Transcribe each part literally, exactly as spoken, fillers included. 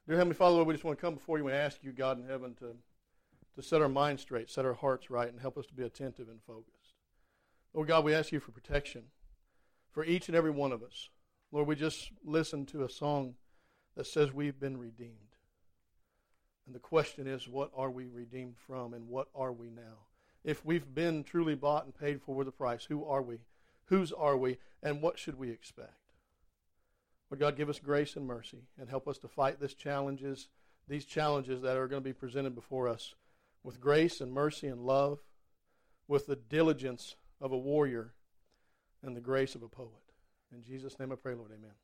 Dear Heavenly Father, Lord, we just want to come before you and ask you, God in heaven, to, to set our minds straight, set our hearts right, and help us to be attentive and focused. Lord God, we ask you for protection for each and every one of us. Lord, we just listened to a song that says we've been redeemed. And the question is, what are we redeemed from, and what are we now? If we've been truly bought and paid for with a price, who are we? Whose are we? And what should we expect? Lord God, give us grace and mercy and help us to fight these challenges, these challenges that are going to be presented before us with grace and mercy and love, with the diligence of a warrior and the grace of a poet. In Jesus' name I pray, Lord, amen.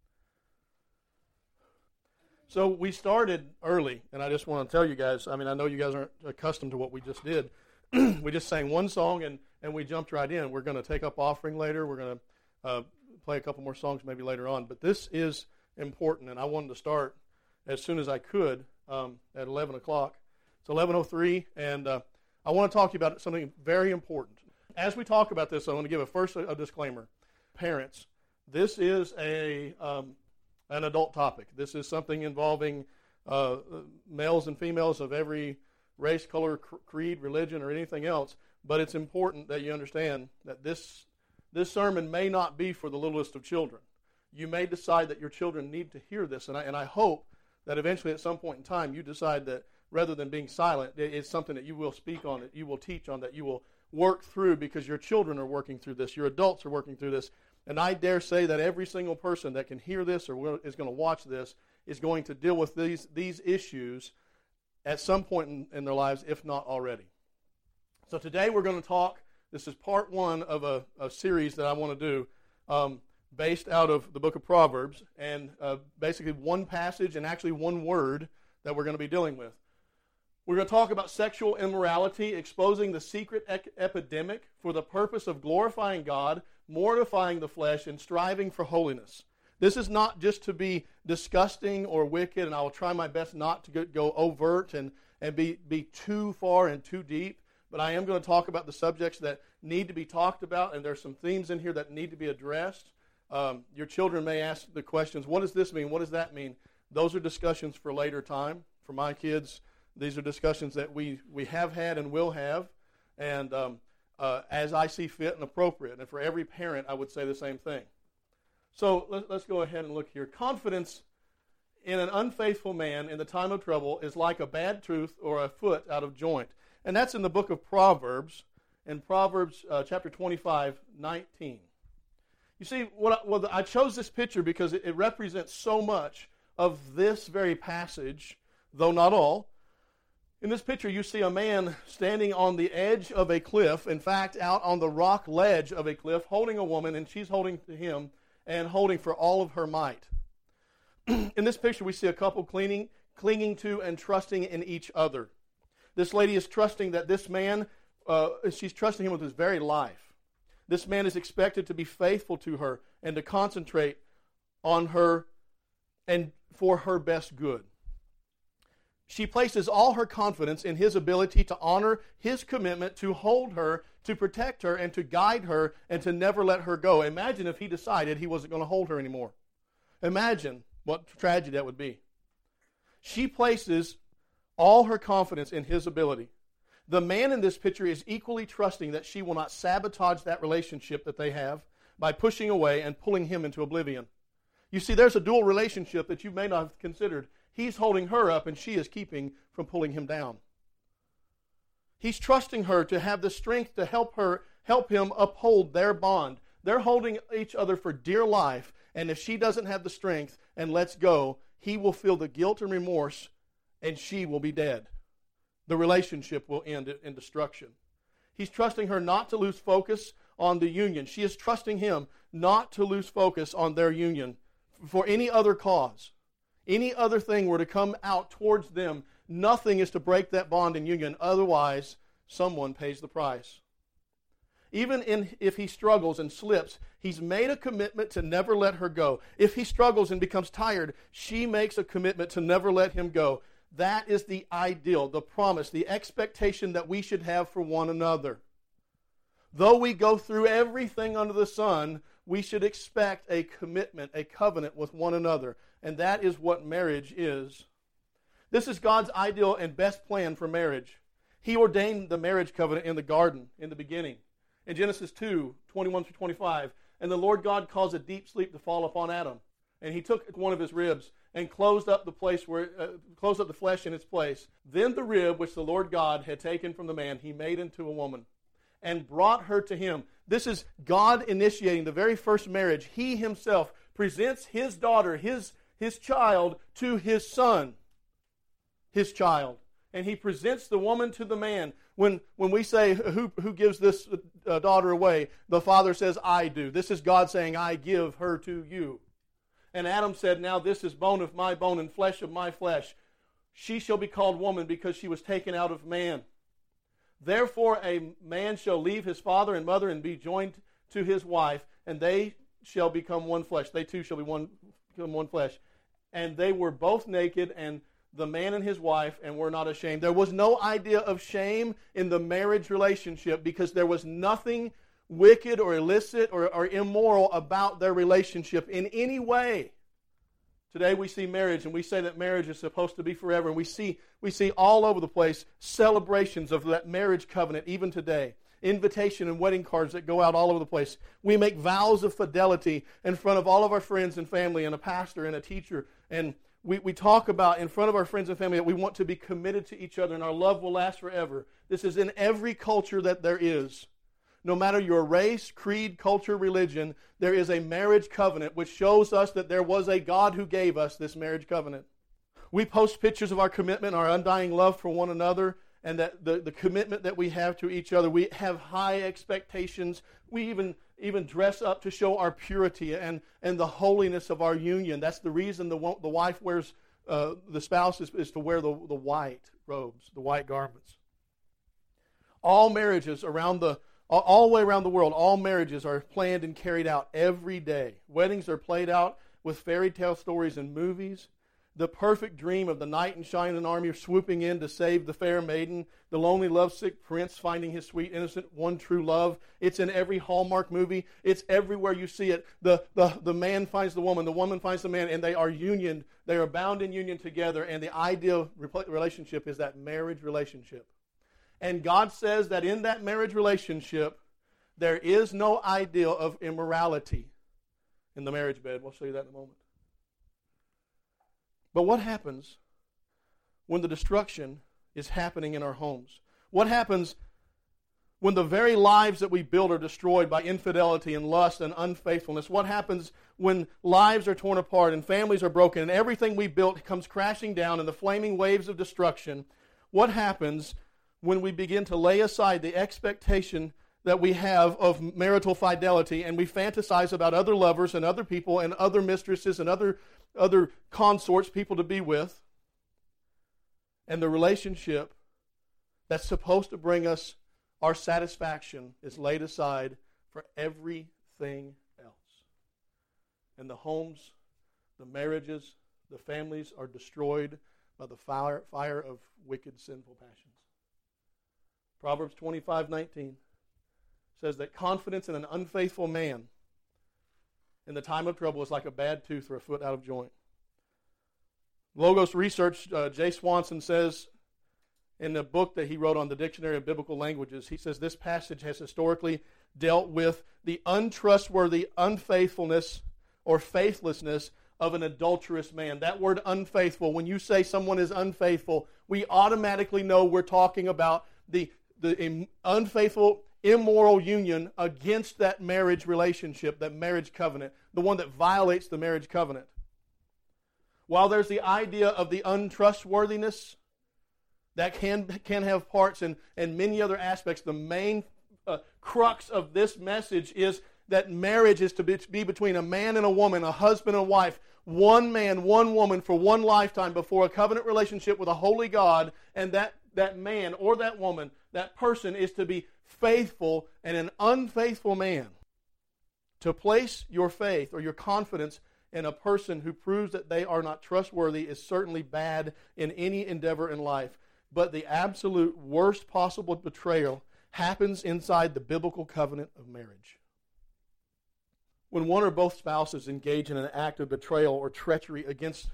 So we started early, and I just want to tell you guys, I mean, I know you guys aren't accustomed to what we just did. We just sang one song, and, and we jumped right in. We're going to take up offering later. We're going to uh, play a couple more songs maybe later on. But this is important, and I wanted to start as soon as I could um, at eleven o'clock. It's eleven oh three, and uh, I want to talk to you about something very important. As we talk about this, I want to give a first a, a disclaimer. Parents, this is a um, an adult topic. This is something involving uh, males and females of every race, color, creed, religion, or anything else. But it's important that you understand that this this sermon may not be for the littlest of children. You may decide that your children need to hear this, and I, and I hope that eventually at some point in time you decide that rather than being silent, it's something that you will speak on, that you will teach on, that you will work through, because your children are working through this, your adults are working through this. And I dare say that every single person that can hear this or is going to watch this is going to deal with these, these issues at some point in, in their lives, if not already. So today we're going to talk, this is part one of a, a series that I want to do um, based out of the book of Proverbs, and uh, basically one passage and actually one word that we're going to be dealing with. We're going to talk about sexual immorality, exposing the secret ec- epidemic for the purpose of glorifying God, mortifying the flesh, and striving for holiness. This is not just to be disgusting or wicked, and I will try my best not to go, go overt and, and be, be too far and too deep, but I am going to talk about the subjects that need to be talked about, and there's some themes in here that need to be addressed. Um, your children may ask the questions, what does this mean? What does that mean? Those are discussions for later time. For my kids, these are discussions that we, we have had and will have, and um, uh, as I see fit and appropriate. And for every parent, I would say the same thing. So let, let's go ahead and look here. Confidence in an unfaithful man in the time of trouble is like a bad tooth or a foot out of joint. And that's in the book of Proverbs, in Proverbs uh, chapter twenty-five, nineteen. You see, what I, well, I chose this picture because it, it represents so much of this very passage, though not all. In this picture, you see a man standing on the edge of a cliff, in fact, out on the rock ledge of a cliff, holding a woman, and she's holding to him and holding for all of her might. In this picture, we see a couple clinging, clinging to and trusting in each other. This lady is trusting that this man, uh, she's trusting him with his very life. This man is expected to be faithful to her and to concentrate on her and for her best good. She places all her confidence in his ability to honor his commitment to hold her, to protect her, and to guide her, and to never let her go. Imagine if he decided he wasn't going to hold her anymore. Imagine what tragedy that would be. She places all her confidence in his ability. The man in this picture is equally trusting that she will not sabotage that relationship that they have by pushing away and pulling him into oblivion. You see, there's a dual relationship that you may not have considered. He's holding her up, and she is keeping from pulling him down. He's trusting her to have the strength to help her, help him uphold their bond. They're holding each other for dear life, and if she doesn't have the strength and lets go, he will feel the guilt and remorse, and she will be dead. The relationship will end in destruction. He's trusting her not to lose focus on the union. She is trusting him not to lose focus on their union for any other cause. Any other thing were to come out towards them, nothing is to break that bond and union. Otherwise, someone pays the price. Even in, if he struggles and slips, he's made a commitment to never let her go. If he struggles and becomes tired, she makes a commitment to never let him go. That is the ideal, the promise, the expectation that we should have for one another. Though we go through everything under the sun, we should expect a commitment, a covenant with one another. And that is what marriage is This is God's ideal and best plan for marriage. He ordained the marriage covenant in the garden in the beginning. In Genesis two, twenty-one through twenty-five, and the Lord God caused a deep sleep to fall upon Adam. And he took one of his ribs and closed up the place where uh, closed up the flesh in its place. Then the rib which the Lord God had taken from the man, he made into a woman and brought her to him. This is God initiating the very first marriage. He himself presents his daughter, his, his child, to his son, his child. And he presents the woman to the man. When, when we say, who, who gives this uh, daughter away? The father says, I do. This is God saying, I give her to you. And Adam said, now this is bone of my bone and flesh of my flesh. She shall be called woman because she was taken out of man. Therefore a man shall leave his father and mother and be joined to his wife, and they shall become one flesh. They two shall be one, become one flesh. And they were both naked, and the man and his wife, and were not ashamed. There was no idea of shame in the marriage relationship because there was nothing wicked or illicit or, or immoral about their relationship in any way. Today we see marriage, and we say that marriage is supposed to be forever, and we see we see all over the place celebrations of that marriage covenant even today. Invitation and wedding cards that go out all over the place. We make vows of fidelity in front of all of our friends and family and a pastor and a teacher, and we, we talk about in front of our friends and family that we want to be committed to each other and our love will last forever. This is in every culture that there is. No matter your race, creed, culture, religion, there is a marriage covenant which shows us that there was a God who gave us this marriage covenant. We post pictures of our commitment, our undying love for one another, and that the, the commitment that we have to each other. We have high expectations. We even, even dress up to show our purity and, and the holiness of our union. That's the reason the, the wife wears, uh, the spouse is, is to wear the, the white robes, the white garments. All marriages around the All the way around the world, all marriages are planned and carried out every day. Weddings are played out with fairy tale stories and movies. The perfect dream of the knight in shining armor swooping in to save the fair maiden. The lonely lovesick prince finding his sweet, innocent, one true love. It's in every Hallmark movie. It's everywhere you see it. The, the, the man finds the woman, the woman finds the man, and they are union. They are bound in union together, and the ideal relationship is that marriage relationship. And God says that in that marriage relationship, there is no idea of immorality in the marriage bed. We'll show you that in a moment. But what happens when the destruction is happening in our homes? What happens when the very lives that we build are destroyed by infidelity and lust and unfaithfulness? What happens when lives are torn apart and families are broken and everything we built comes crashing down in the flaming waves of destruction? What happens when we begin to lay aside the expectation that we have of marital fidelity and we fantasize about other lovers and other people and other mistresses and other, other consorts, people to be with, and the relationship that's supposed to bring us our satisfaction is laid aside for everything else. And the homes, the marriages, the families are destroyed by the fire, fire of wicked, sinful passions. Proverbs twenty-five nineteen says that confidence in an unfaithful man in the time of trouble is like a bad tooth or a foot out of joint. Logos Research, uh, Jay Swanson says in the book that he wrote on the Dictionary of Biblical Languages, he says this passage has historically dealt with the untrustworthy unfaithfulness or faithlessness of an adulterous man. That word unfaithful, when you say someone is unfaithful, we automatically know we're talking about the the unfaithful, immoral union against that marriage relationship, that marriage covenant, the one that violates the marriage covenant. While there's the idea of the untrustworthiness, that can, can have parts and, and many other aspects, the main uh, crux of this message is that marriage is to be, to be between a man and a woman, a husband and wife, one man, one woman for one lifetime before a covenant relationship with a holy God, and that, that man or that woman, that person is to be faithful, and an unfaithful man, to place your faith or your confidence in a person who proves that they are not trustworthy is certainly bad in any endeavor in life. But the absolute worst possible betrayal happens inside the biblical covenant of marriage. When one or both spouses engage in an act of betrayal or treachery against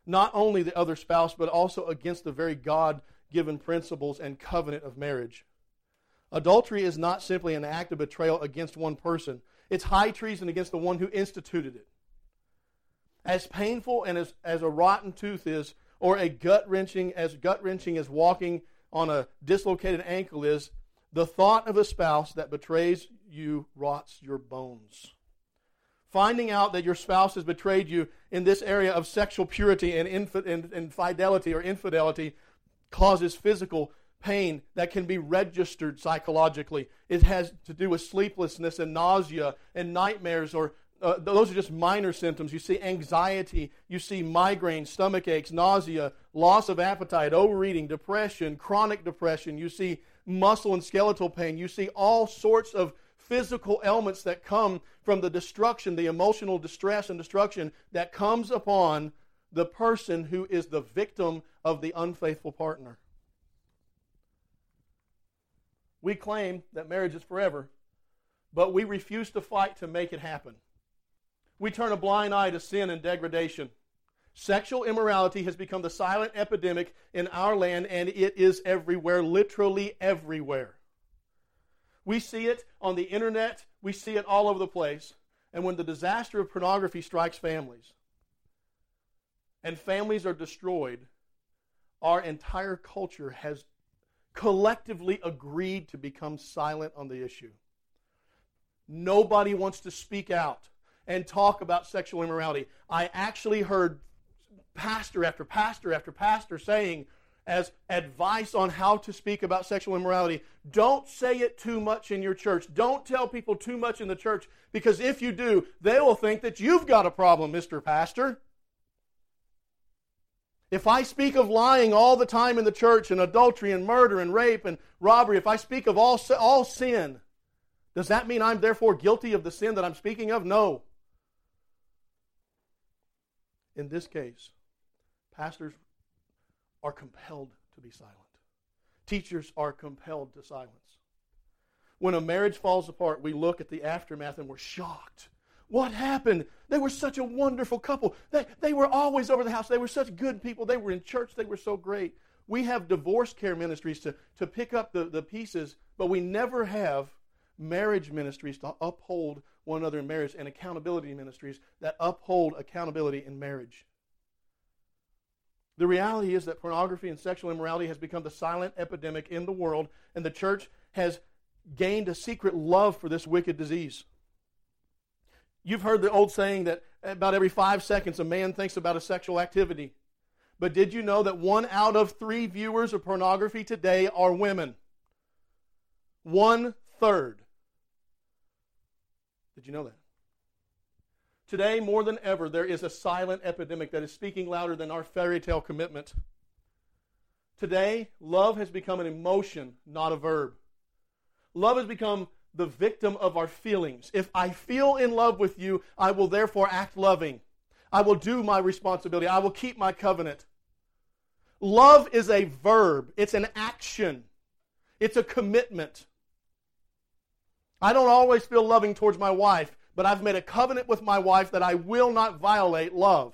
not only the other spouse, but also against the very God-given principles and covenant of marriage. Adultery is not simply an act of betrayal against one person. It's high treason against the one who instituted it. As painful and as, as a rotten tooth is, or a gut-wrenching, as gut-wrenching as walking on a dislocated ankle is, the thought of a spouse that betrays you rots your bones. Finding out that your spouse has betrayed you in this area of sexual purity and infidelity or infidelity causes physical pain that can be registered psychologically. It has to do with sleeplessness and nausea and nightmares, or uh, those are just minor symptoms. You see anxiety, you see migraine, stomach aches, nausea, loss of appetite, overeating, depression, chronic depression. You see muscle and skeletal pain. You see all sorts of physical ailments that come from the destruction, the emotional distress and destruction that comes upon the person who is the victim of the unfaithful partner. We claim that marriage is forever, but we refuse to fight to make it happen. We turn a blind eye to sin and degradation. Sexual immorality has become the silent epidemic in our land, and it is everywhere, literally everywhere. We see it on the internet. We see it all over the place. And when the disaster of pornography strikes families, and families are destroyed, our entire culture has collectively agreed to become silent on the issue. Nobody wants to speak out and talk about sexual immorality. I actually heard pastor after pastor after pastor saying, as advice on how to speak about sexual immorality, don't say it too much in your church. Don't tell people too much in the church, because if you do, they will think that you've got a problem, Mister Pastor. If I speak of lying all the time in the church and adultery and murder and rape and robbery, if I speak of all, all sin, does that mean I'm therefore guilty of the sin that I'm speaking of? No. In this case, pastors are compelled to be silent. Teachers are compelled to silence. When a marriage falls apart, we look at the aftermath and we're shocked. What happened? They were such a wonderful couple. They, they were always over the house. They were such good people. They were in church. They were so great. We have divorce care ministries to, to pick up the, the pieces, but we never have marriage ministries to uphold one another in marriage, and accountability ministries that uphold accountability in marriage. The reality is that pornography and sexual immorality has become the silent epidemic in the world, and the church has gained a secret love for this wicked disease. You've heard the old saying that about every five seconds a man thinks about a sexual activity. But did you know that one out of three viewers of pornography today are women? One third. Did you know that? Today, more than ever, there is a silent epidemic that is speaking louder than our fairy tale commitment. Today, love has become an emotion, not a verb. Love has become the victim of our feelings. If I feel in love with you, I will therefore act loving. I will do my responsibility. I will keep my covenant. Love is a verb. It's an action. It's a commitment. I don't always feel loving towards my wife, but I've made a covenant with my wife that I will not violate love.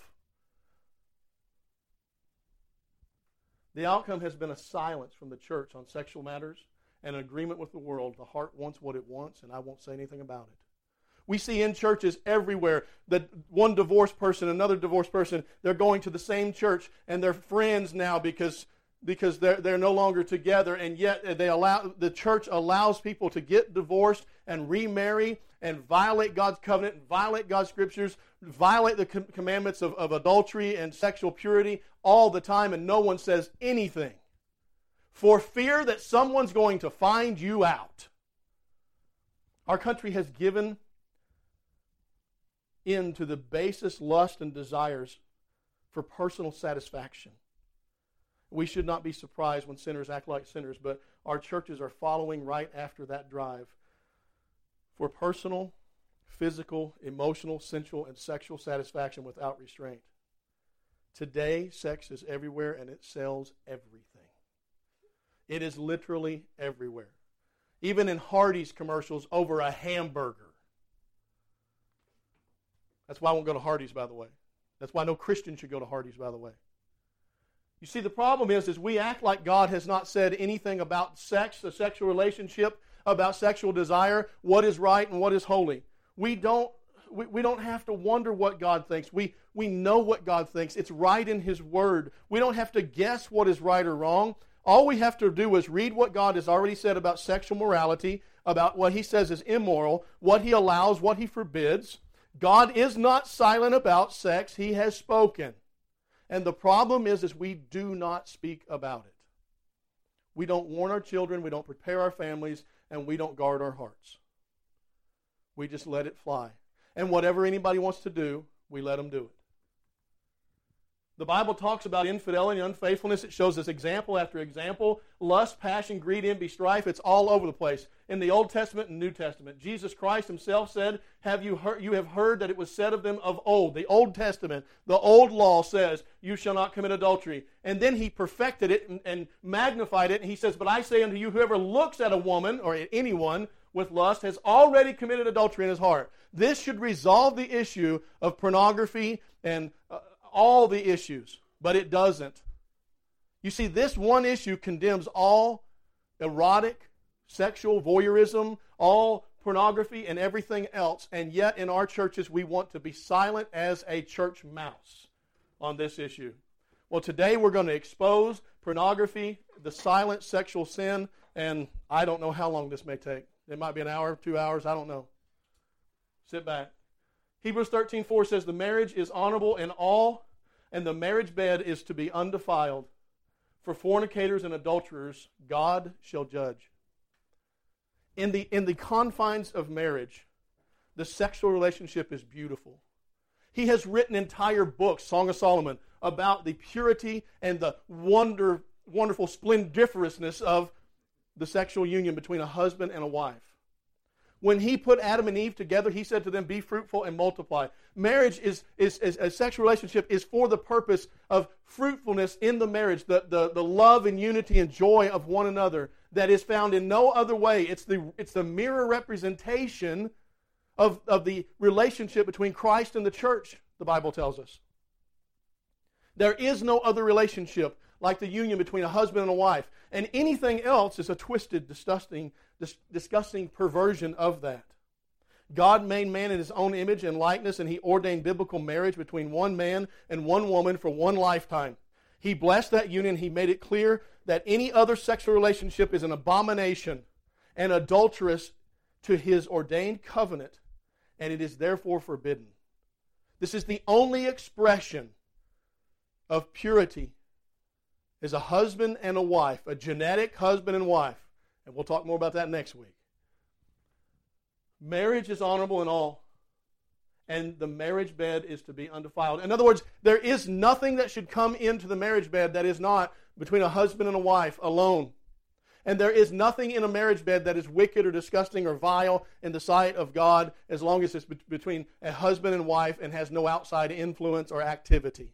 The outcome has been a silence from the church on sexual matters and an agreement with the world. The heart wants what it wants, and I won't say anything about it. We see in churches everywhere that one divorced person, another divorced person, they're going to the same church, and they're friends now because, because they're, they're no longer together, and yet they allow the church allows people to get divorced and remarry and violate God's covenant, and violate God's scriptures, violate the com- commandments of, of adultery and sexual purity all the time, and no one says anything for fear that someone's going to find you out. Our country has given into the basest lust and desires for personal satisfaction. We should not be surprised when sinners act like sinners, but our churches are following right after that drive for personal, physical, emotional, sensual, and sexual satisfaction without restraint. Today, sex is everywhere and it sells everything. It is literally everywhere. Even in Hardee's commercials over a hamburger. That's why I won't go to Hardee's, by the way. That's why no Christian should go to Hardee's, by the way. You see, the problem is, is we act like God has not said anything about sex, the sexual relationship, about sexual desire, what is right and what is holy. We don't, we, we don't have to wonder what God thinks. We, we know what God thinks. It's right in His Word. We don't have to guess what is right or wrong. All we have to do is read what God has already said about sexual morality, about what He says is immoral, what He allows, what He forbids. God is not silent about sex. He has spoken. And the problem is, is we do not speak about it. We don't warn our children, we don't prepare our families, and we don't guard our hearts. We just let it fly. And whatever anybody wants to do, we let them do it. The Bible talks about infidelity and unfaithfulness. It shows us example after example. Lust, passion, greed, envy, strife. It's all over the place in the Old Testament and New Testament. Jesus Christ Himself said, "Have you heard? You have heard that it was said of them of old." The Old Testament, the old law says, "You shall not commit adultery." And then He perfected it and, and magnified it. And He says, "But I say unto you, whoever looks at a woman or at anyone with lust has already committed adultery in his heart." This should resolve the issue of pornography and uh, all the issues, but it doesn't. You see, this one issue condemns all erotic, sexual voyeurism, all pornography, and everything else, and yet in our churches we want to be silent as a church mouse on this issue. Well, today we're going to expose pornography, the silent sexual sin, and I don't know how long this may take. It might be an hour, two hours, I don't know. Sit back. Hebrews thirteen four says, "The marriage is honorable in all, and the marriage bed is to be undefiled. For fornicators and adulterers, God shall judge." In the, in the confines of marriage, the sexual relationship is beautiful. He has written entire books, Song of Solomon, about the purity and the wonder, wonderful splendiferousness of the sexual union between a husband and a wife. When He put Adam and Eve together, He said to them, "Be fruitful and multiply." Marriage is, is, is a sexual relationship is for the purpose of fruitfulness in the marriage, the, the, the love and unity and joy of one another that is found in no other way. It's the, it's the mirror representation of, of the relationship between Christ and the church, the Bible tells us. There is no other relationship like the union between a husband and a wife. And anything else is a twisted, disgusting, dis- disgusting perversion of that. God made man in His own image and likeness, and He ordained biblical marriage between one man and one woman for one lifetime. He blessed that union. He made it clear that any other sexual relationship is an abomination and adulterous to His ordained covenant, and it is therefore forbidden. This is the only expression of purity, is a husband and a wife, a genetic husband and wife. And we'll talk more about that next week. Marriage is honorable in all, and the marriage bed is to be undefiled. In other words, there is nothing that should come into the marriage bed that is not between a husband and a wife alone. And there is nothing in a marriage bed that is wicked or disgusting or vile in the sight of God as long as it's be- between a husband and wife and has no outside influence or activity.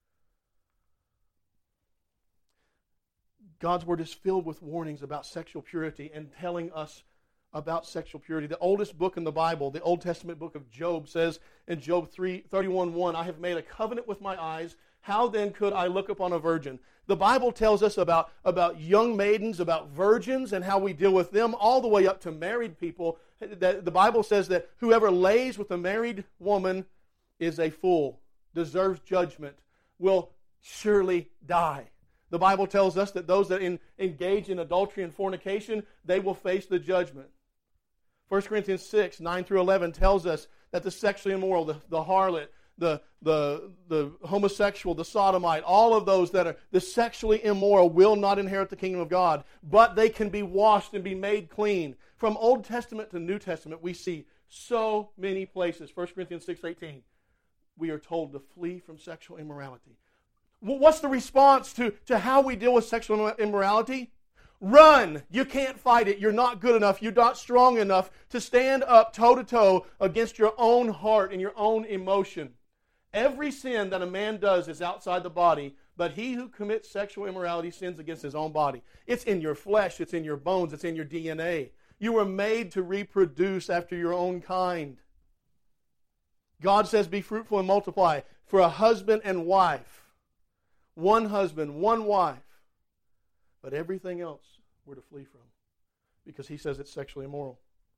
God's Word is filled with warnings about sexual purity and telling us about sexual purity. The oldest book in the Bible, the Old Testament book of Job, says in Job thirty-one one, "I have made a covenant with my eyes. How then could I look upon a virgin?" The Bible tells us about, about young maidens, about virgins, and how we deal with them, all the way up to married people. The Bible says that whoever lays with a married woman is a fool, deserves judgment, will surely die. The Bible tells us that those that in, engage in adultery and fornication, they will face the judgment. First Corinthians six, nine through eleven tells us that the sexually immoral, the, the harlot, the, the, the homosexual, the sodomite, all of those that are the sexually immoral will not inherit the kingdom of God, but they can be washed and be made clean. From Old Testament to New Testament, we see so many places. First Corinthians six eighteen, we are told to flee from sexual immorality. What's the response to, to how we deal with sexual immorality? Run! You can't fight it. You're not good enough. You're not strong enough to stand up toe-to-toe against your own heart and your own emotion. Every sin that a man does is outside the body, but he who commits sexual immorality sins against his own body. It's in your flesh. It's in your bones. It's in your D N A. You were made to reproduce after your own kind. God says, be fruitful and multiply. For a husband and wife. One husband, one wife. But everything else we're to flee from. Because he says it's sexually immoral.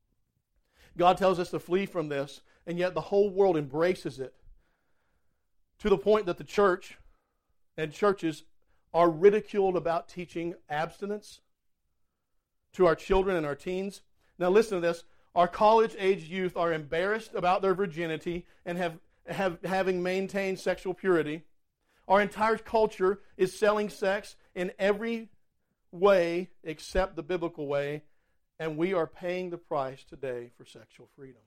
God tells us to flee from this, and yet the whole world embraces it. To the point that the church and churches are ridiculed about teaching abstinence to our children and our teens. Now listen to this. Our college-age youth are embarrassed about their virginity and have, have having maintained sexual purity. Our entire culture is selling sex in every way except the biblical way, and we are paying the price today for sexual freedom.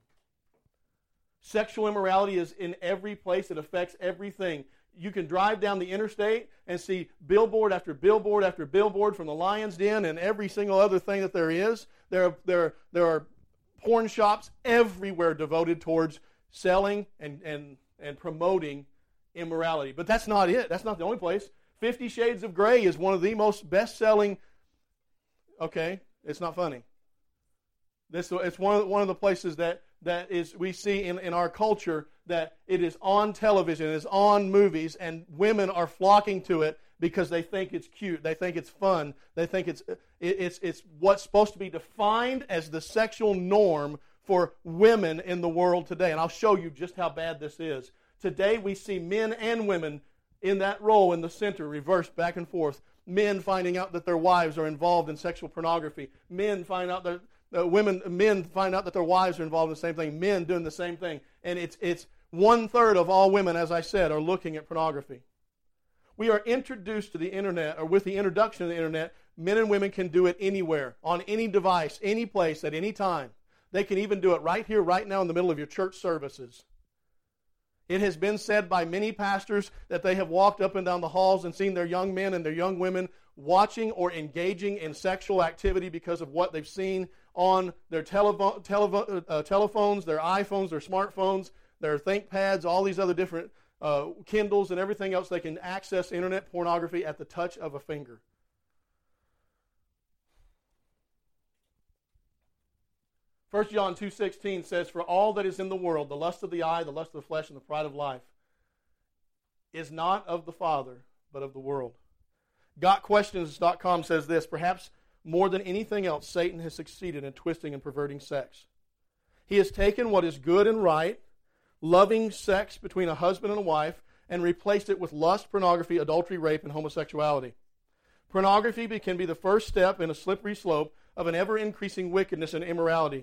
Sexual immorality is in every place. It affects everything. You can drive down the interstate and see billboard after billboard after billboard from the Lion's Den and every single other thing that there is. There are, there, there are porn shops everywhere devoted towards selling and, and, and promoting immorality. But that's not it. That's not the only place. Fifty Shades of Grey is one of the most best-selling... Okay, it's not funny. This, it's one of, one of the places that, that is we see in, in our culture that it is on television, it is on movies, and women are flocking to it because they think it's cute, they think it's fun, they think it's it, it's it's what's supposed to be defined as the sexual norm for women in the world today. And I'll show you just how bad this is. Today we see men and women in that role in the center, reversed back and forth. Men finding out that their wives are involved in sexual pornography. Men find out that Uh, women, men find out that their wives are involved in the same thing. Men doing the same thing. And it's it's one third of all women, as I said, are looking at pornography. We are introduced to the internet, or with the introduction of the internet, men and women can do it anywhere, on any device, any place, at any time. They can even do it right here, right now, in the middle of your church services. It has been said by many pastors that they have walked up and down the halls and seen their young men and their young women watching or engaging in sexual activity because of what they've seen on their televo- televo- uh, telephones, their iPhones, their smartphones, their ThinkPads, all these other different uh, Kindles and everything else. They can access internet pornography at the touch of a finger. First John two sixteen says, "For all that is in the world, the lust of the eye, the lust of the flesh, and the pride of life, is not of the Father, but of the world." Got Questions dot com says this, "Perhaps more than anything else, Satan has succeeded in twisting and perverting sex. He has taken what is good and right, loving sex between a husband and a wife, and replaced it with lust, pornography, adultery, rape, and homosexuality. Pornography can be the first step in a slippery slope of an ever-increasing wickedness and immorality."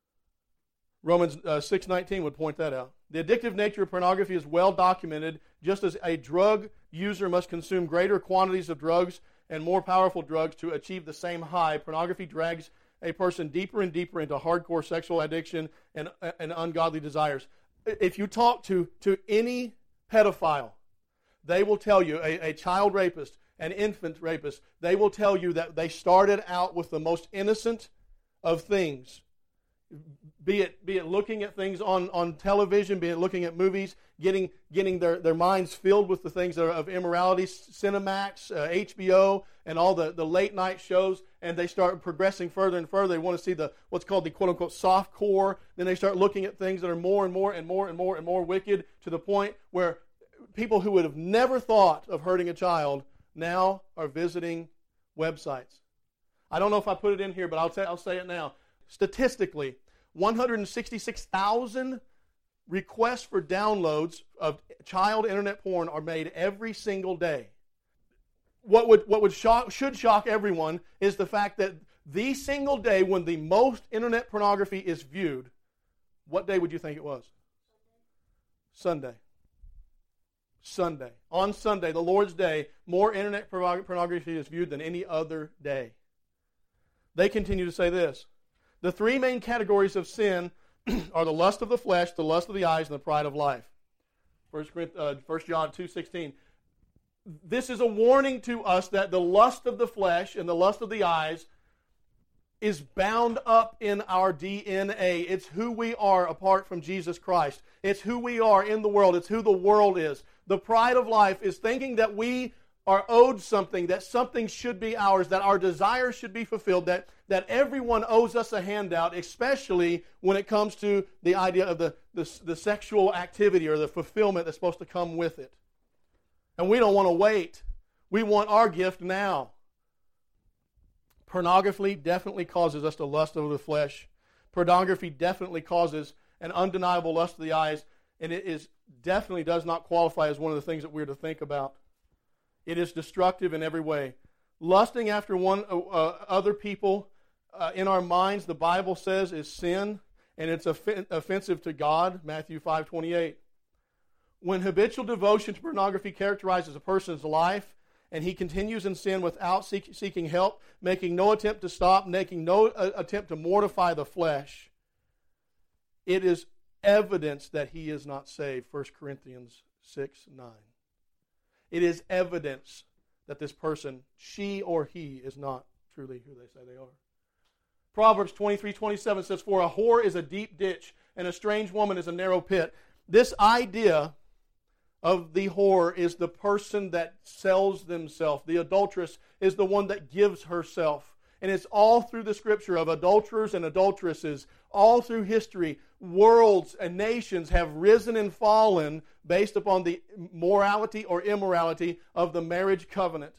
Romans uh, six nineteen would point that out. "The addictive nature of pornography is well documented. Just as a drug user must consume greater quantities of drugs and more powerful drugs to achieve the same high, pornography drags a person deeper and deeper into hardcore sexual addiction and, and ungodly desires." If you talk to, to any pedophile, they will tell you, a, a child rapist, an infant rapist, they will tell you that they started out with the most innocent of things. Be it be it looking at things on, on television, be it looking at movies, getting getting their, their minds filled with the things that are of immorality, Cinemax, uh, H B O, and all the, the late night shows, and they start progressing further and further. They want to see the what's called the quote-unquote soft core. Then they start looking at things that are more and more and more and more and more wicked, to the point where people who would have never thought of hurting a child now are visiting websites. I don't know if I put it in here, but I'll, t- I'll say it now. Statistically, one hundred sixty-six thousand requests for downloads of child internet porn are made every single day. What would what would shock should shock everyone is the fact that the single day when the most internet pornography is viewed, what day would you think it was? Sunday. Sunday. On Sunday, the Lord's Day, more internet pornography is viewed than any other day. They continue to say this: "The three main categories of sin are the lust of the flesh, the lust of the eyes, and the pride of life." First John two sixteen. This is a warning to us that the lust of the flesh and the lust of the eyes is bound up in our D N A. It's who we are apart from Jesus Christ. It's who we are in the world. It's who the world is. The pride of life is thinking that we are owed something, that something should be ours, that our desire should be fulfilled, that, that everyone owes us a handout, especially when it comes to the idea of the, the, the sexual activity or the fulfillment that's supposed to come with it. And we don't want to wait. We want our gift now. Pornography definitely causes us to lust over the flesh. Pornography definitely causes an undeniable lust of the eyes, and it is definitely does not qualify as one of the things that we're to think about. It is destructive in every way. Lusting after one uh, other people uh, in our minds, the Bible says, is sin, and it's off- offensive to God, Matthew five twenty-eight. When habitual devotion to pornography characterizes a person's life, and he continues in sin without seek, seeking help, making no attempt to stop, making no uh, attempt to mortify the flesh, it is evidence that he is not saved, First Corinthians six nine. It is evidence that this person, she or he, is not truly who they say they are. Proverbs twenty-three twenty-seven says, "For a whore is a deep ditch, and a strange woman is a narrow pit." This idea of the whore is the person that sells themselves. The adulteress is the one that gives herself. And it's all through the Scripture of adulterers and adulteresses. All through history, worlds and nations have risen and fallen based upon the morality or immorality of the marriage covenant.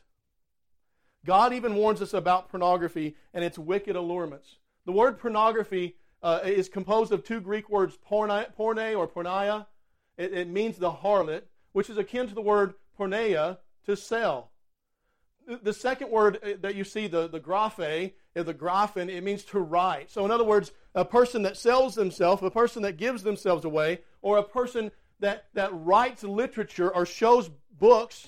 God even warns us about pornography and its wicked allurements. The word pornography uh, is composed of two Greek words, porne, porne or porneia. It, it means the harlot, which is akin to the word porneia, to sell. The second word that you see, the, the graphe, the graphen, it means to write. So in other words, a person that sells themselves, a person that gives themselves away, or a person that, that writes literature or shows books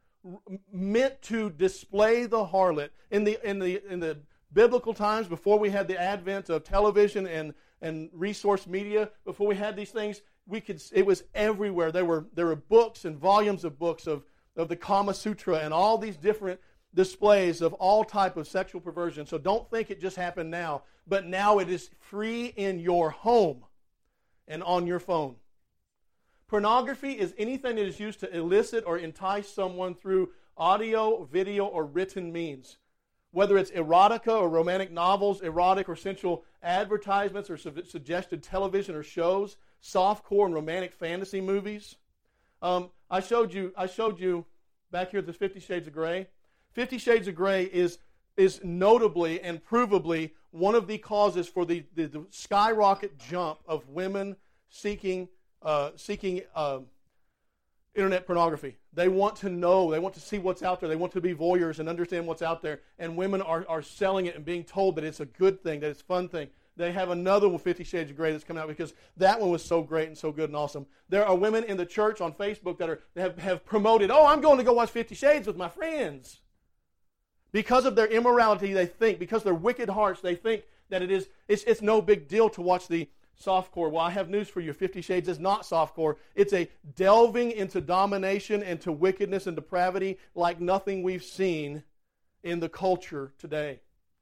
meant to display the harlot. In the, in the, in the biblical times, before we had the advent of television and, and resource media, before we had these things, we could, it was everywhere. There were, there were books and volumes of books of of the Kama Sutra and all these different displays of all type of sexual perversion. So don't think it just happened now, but now it is free in your home and on your phone. Pornography is anything that is used to elicit or entice someone through audio, video, or written means. Whether it's erotica or romantic novels, erotic or sensual advertisements or su- suggested television or shows, softcore and romantic fantasy movies. Um, I showed you. I showed you back here the Fifty Shades of Grey. Fifty Shades of Grey is is notably and provably one of the causes for the, the, the skyrocket jump of women seeking uh, seeking uh, internet pornography. They want to know. They want to see what's out there. They want to be voyeurs and understand what's out there. And women are are selling it and being told that it's a good thing, that it's a fun thing. They have another one, Fifty Shades of Grey, that's coming out because that one was so great and so good and awesome. There are women in the church on Facebook that are that have, have promoted, oh, I'm going to go watch Fifty Shades with my friends. Because of their immorality, they think, because of their wicked hearts, they think that it is it's, it's no big deal to watch the softcore. Well, I have news for you. Fifty Shades is not softcore. It's a delving into domination and to wickedness and depravity like nothing we've seen in the culture today.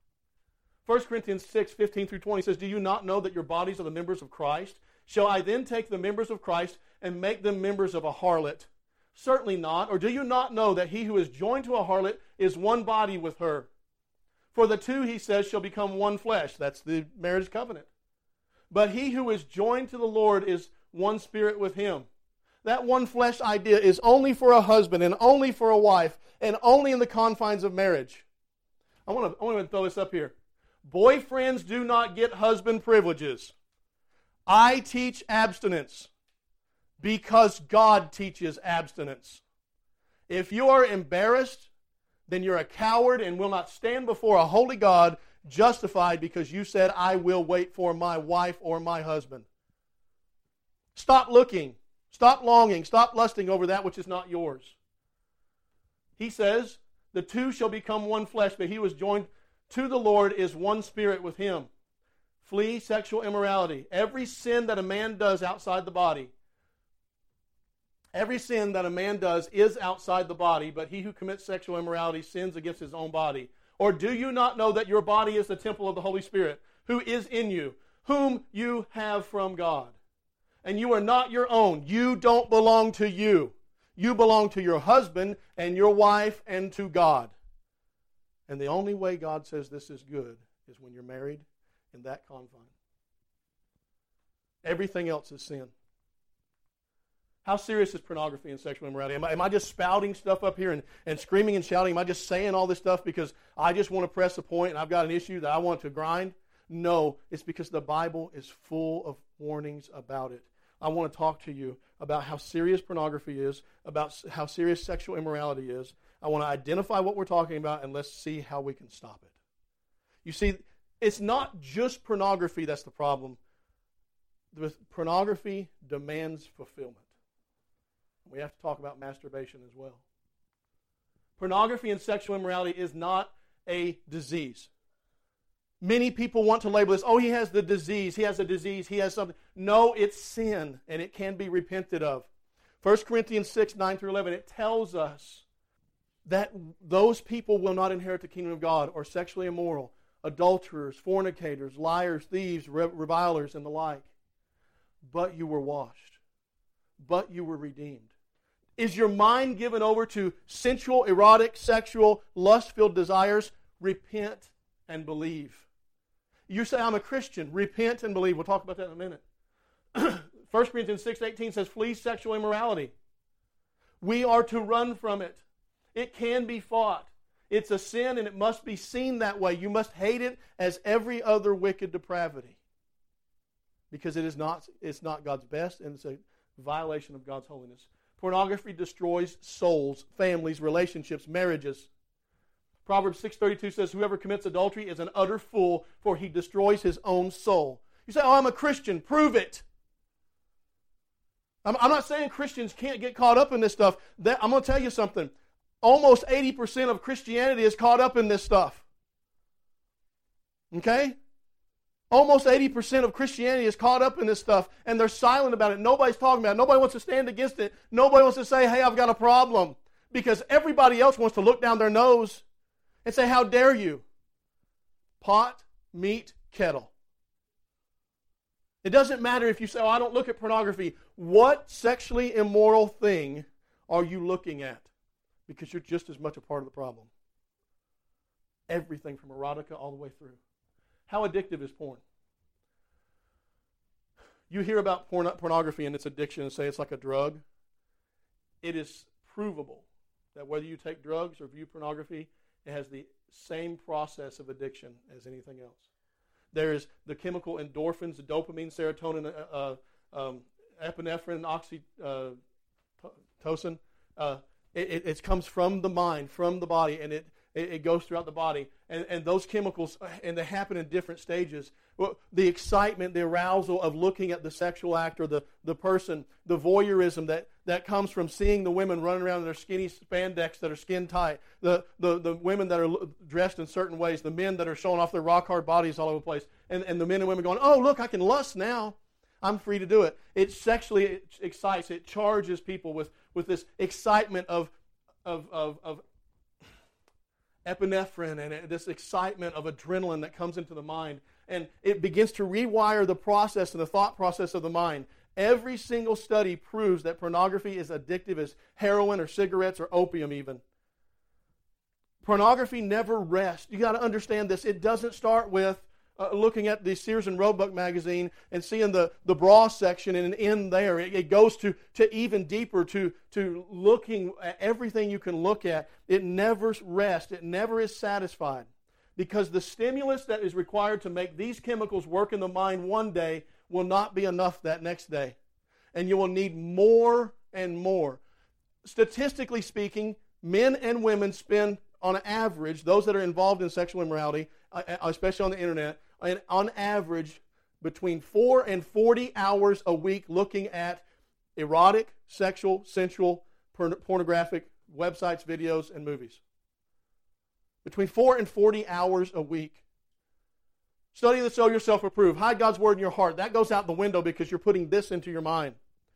First Corinthians six, fifteen through twenty says, "Do you not know that your bodies are the members of Christ? Shall I then take the members of Christ and make them members of a harlot? Certainly not. Or do you not know that he who is joined to a harlot is one body with her? For the two," he says, "shall become one flesh." That's the marriage covenant. "But he who is joined to the Lord is one spirit with him." That one flesh idea is only for a husband and only for a wife and only in the confines of marriage. I want to, I want to throw this up here. Boyfriends do not get husband privileges. I teach abstinence because God teaches abstinence. If you are embarrassed, then you're a coward and will not stand before a holy God justified because you said, I will wait for my wife or my husband. Stop looking. Stop longing. Stop lusting over that which is not yours. He says, the two shall become one flesh, but he was joined to the Lord is one spirit with him. Flee sexual immorality. Every sin that a man does outside the body, every sin that a man does is outside the body, but he who commits sexual immorality sins against his own body. Or do you not know that your body is the temple of the Holy Spirit, who is in you, whom you have from God? And you are not your own. You don't belong to you. You belong to your husband and your wife and to God. And the only way God says this is good is when you're married in that confine. Everything else is sin. How serious is pornography and sexual immorality? Am I, am I just spouting stuff up here and, and screaming and shouting? Am I just saying all this stuff because I just want to press a point and I've got an issue that I want to grind? No, it's because the Bible is full of warnings about it. I want to talk to you about how serious pornography is, about how serious sexual immorality is. I want to identify what we're talking about, and let's see how we can stop it. You see, it's not just pornography that's the problem. The pornography demands fulfillment. We have to talk about masturbation as well. Pornography and sexual immorality is not a disease. Many people want to label this, oh, he has the disease, he has a disease, he has something. No, it's sin, and it can be repented of. First Corinthians six, nine through eleven, it tells us that those people will not inherit the kingdom of God, or sexually immoral, adulterers, fornicators, liars, thieves, revilers, and the like. But you were washed. But you were redeemed. Is your mind given over to sensual, erotic, sexual, lust-filled desires? Repent and believe. You say, I'm a Christian. Repent and believe. We'll talk about that in a minute. First Corinthians six eighteen says, flee sexual immorality. We are to run from it. It can be fought. It's a sin and it must be seen that way. You must hate it as every other wicked depravity. Because it is not, it's not God's best, and it's a violation of God's holiness. Pornography destroys souls, families, relationships, marriages. Proverbs six thirty-two says, whoever commits adultery is an utter fool, for he destroys his own soul. You say, oh, I'm a Christian. Prove it. I'm, I'm not saying Christians can't get caught up in this stuff. That, I'm going to tell you something. Almost eighty percent of Christianity is caught up in this stuff. Okay? Almost eighty percent of Christianity is caught up in this stuff, and they're silent about it. Nobody's talking about it. Nobody wants to stand against it. Nobody wants to say, hey, I've got a problem. Because everybody else wants to look down their nose and say, how dare you? Pot, meat, kettle. It doesn't matter if you say, oh, I don't look at pornography. What sexually immoral thing are you looking at? Because you're just as much a part of the problem. Everything from erotica all the way through. How addictive is porn? You hear about porn, pornography and its addiction and say it's like a drug. It is provable that whether you take drugs or view pornography, it has the same process of addiction as anything else. There is the chemical endorphins, the dopamine, serotonin, uh, um, epinephrine, oxytocin. Uh, it, it comes from the mind, from the body, and it It, it goes throughout the body. And, and those chemicals, and they happen in different stages. Well, the excitement, the arousal of looking at the sexual act or the, the person, the voyeurism that, that comes from seeing the women running around in their skinny spandex that are skin tight, the, the, the women that are dressed in certain ways, the men that are showing off their rock-hard bodies all over the place, and, and the men and women going, oh, look, I can lust now. I'm free to do it. It sexually it excites. It charges people with, with this excitement of of of, of epinephrine and this excitement of adrenaline that comes into the mind. And it begins to rewire the process and the thought process of the mind. Every single study proves that pornography is addictive as heroin or cigarettes or opium even. Pornography never rests. You got to understand this. It doesn't start with uh, looking at the Sears and Roebuck magazine and seeing the, the bra section and end there. It, it goes to, to even deeper, to, to looking at everything you can look at. It never rests. It never is satisfied. Because the stimulus that is required to make these chemicals work in the mind one day will not be enough that next day. And you will need more and more. Statistically speaking, men and women spend, on average, those that are involved in sexual immorality, especially on the internet, on average, between four and forty hours a week looking at erotic, sexual, sensual, pornographic websites, videos, and movies. Between four and forty hours a week. Study to show yourself approved. Hide God's word in your heart. That goes out the window because you're putting this into your mind.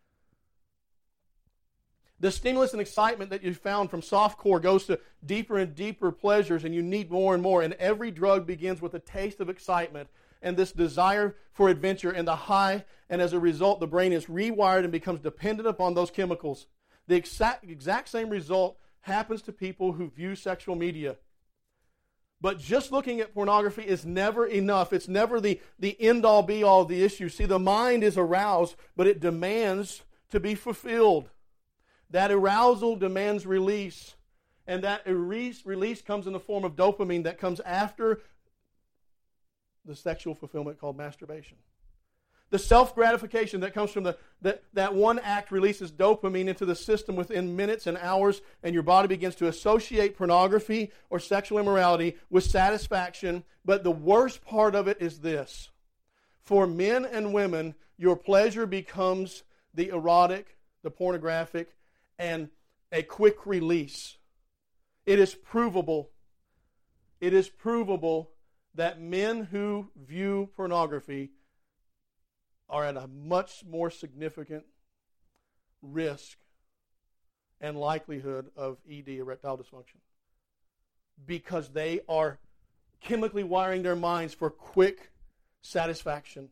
The stimulus and excitement that you found from softcore goes to deeper and deeper pleasures, and you need more and more. And every drug begins with a taste of excitement and this desire for adventure and the high. And as a result, the brain is rewired and becomes dependent upon those chemicals. The exact, exact same result happens to people who view sexual media. But just looking at pornography is never enough. It's never the, the end-all, be-all of the issue. See, the mind is aroused, but it demands to be fulfilled. That arousal demands release. And that release, release comes in the form of dopamine that comes after the sexual fulfillment called masturbation. The self-gratification that comes from the that, that one act releases dopamine into the system within minutes and hours, and your body begins to associate pornography or sexual immorality with satisfaction. But the worst part of it is this. For men and women, your pleasure becomes the erotic, the pornographic, and a quick release. It is provable. It is provable that men who view pornography are at a much more significant risk and likelihood of E D, erectile dysfunction, because they are chemically wiring their minds for quick satisfaction.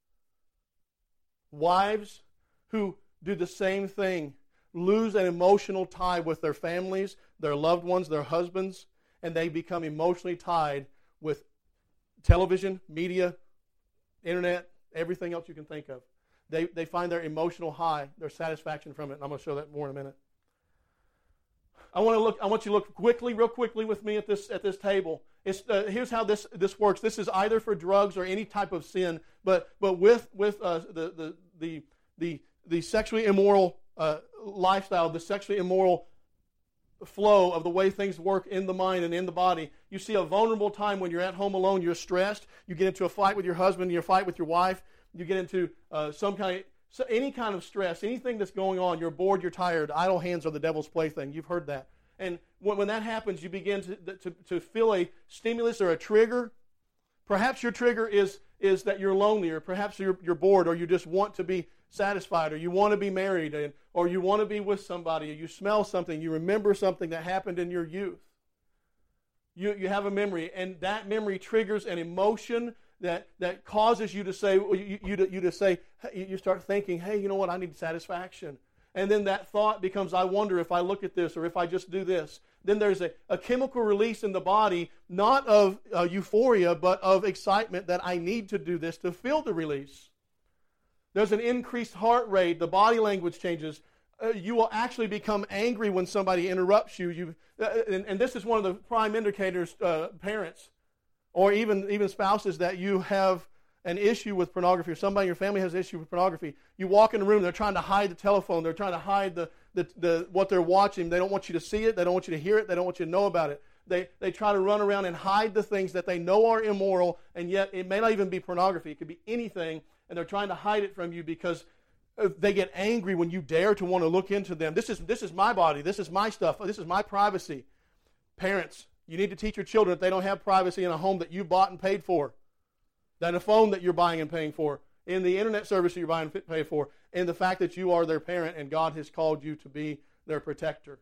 Wives who do the same thing lose an emotional tie with their families, their loved ones, their husbands, and they become emotionally tied with television, media, internet, everything else you can think of. They they find their emotional high, their satisfaction from it. And I'm going to show that more in a minute. I want to look. I want you to look quickly, real quickly, with me at this at this table. It's uh, here's how this this works. This is either for drugs or any type of sin, but but with with uh, the, the the the the sexually immoral uh, lifestyle, the sexually immoral flow of the way things work in the mind and in the body. You see a vulnerable time when you're at home alone, you're stressed, you get into a fight with your husband, you fight with your wife, you get into uh, some kind of, so any kind of stress, anything that's going on, you're bored, you're tired, idle hands are the devil's plaything. You've heard that. And when, when that happens, you begin to, to, to feel a stimulus or a trigger. Perhaps your trigger is, is that you're lonely, or perhaps you're, you're bored, or you just want to be satisfied, or you want to be married, and, or you want to be with somebody, or you smell something, you remember something that happened in your youth. You, you have a memory, and that memory triggers an emotion that, that causes you to say, you, you, to, you to say, you start thinking, hey, you know what, I need satisfaction. And then that thought becomes, I wonder if I look at this, or if I just do this. Then there's a, a chemical release in the body, not of uh, euphoria, but of excitement that I need to do this to feel the release. There's an increased heart rate. The body language changes. Uh, you will actually become angry when somebody interrupts you. you uh, and, and this is one of the prime indicators, uh, parents, or even, even spouses, that you have an issue with pornography, or somebody in your family has an issue with pornography. You walk in the room, they're trying to hide the telephone. They're trying to hide the, the, the what they're watching. They don't want you to see it. They don't want you to hear it. They don't want you to know about it. They, they try to run around and hide the things that they know are immoral, and yet it may not even be pornography. It could be anything. And they're trying to hide it from you because they get angry when you dare to want to look into them. This is this is my body. This is my stuff. This is my privacy. Parents, you need to teach your children that they don't have privacy in a home that you bought and paid for, than a phone that you're buying and paying for, in the internet service that you're buying and paying for, in the fact that you are their parent and God has called you to be their protector.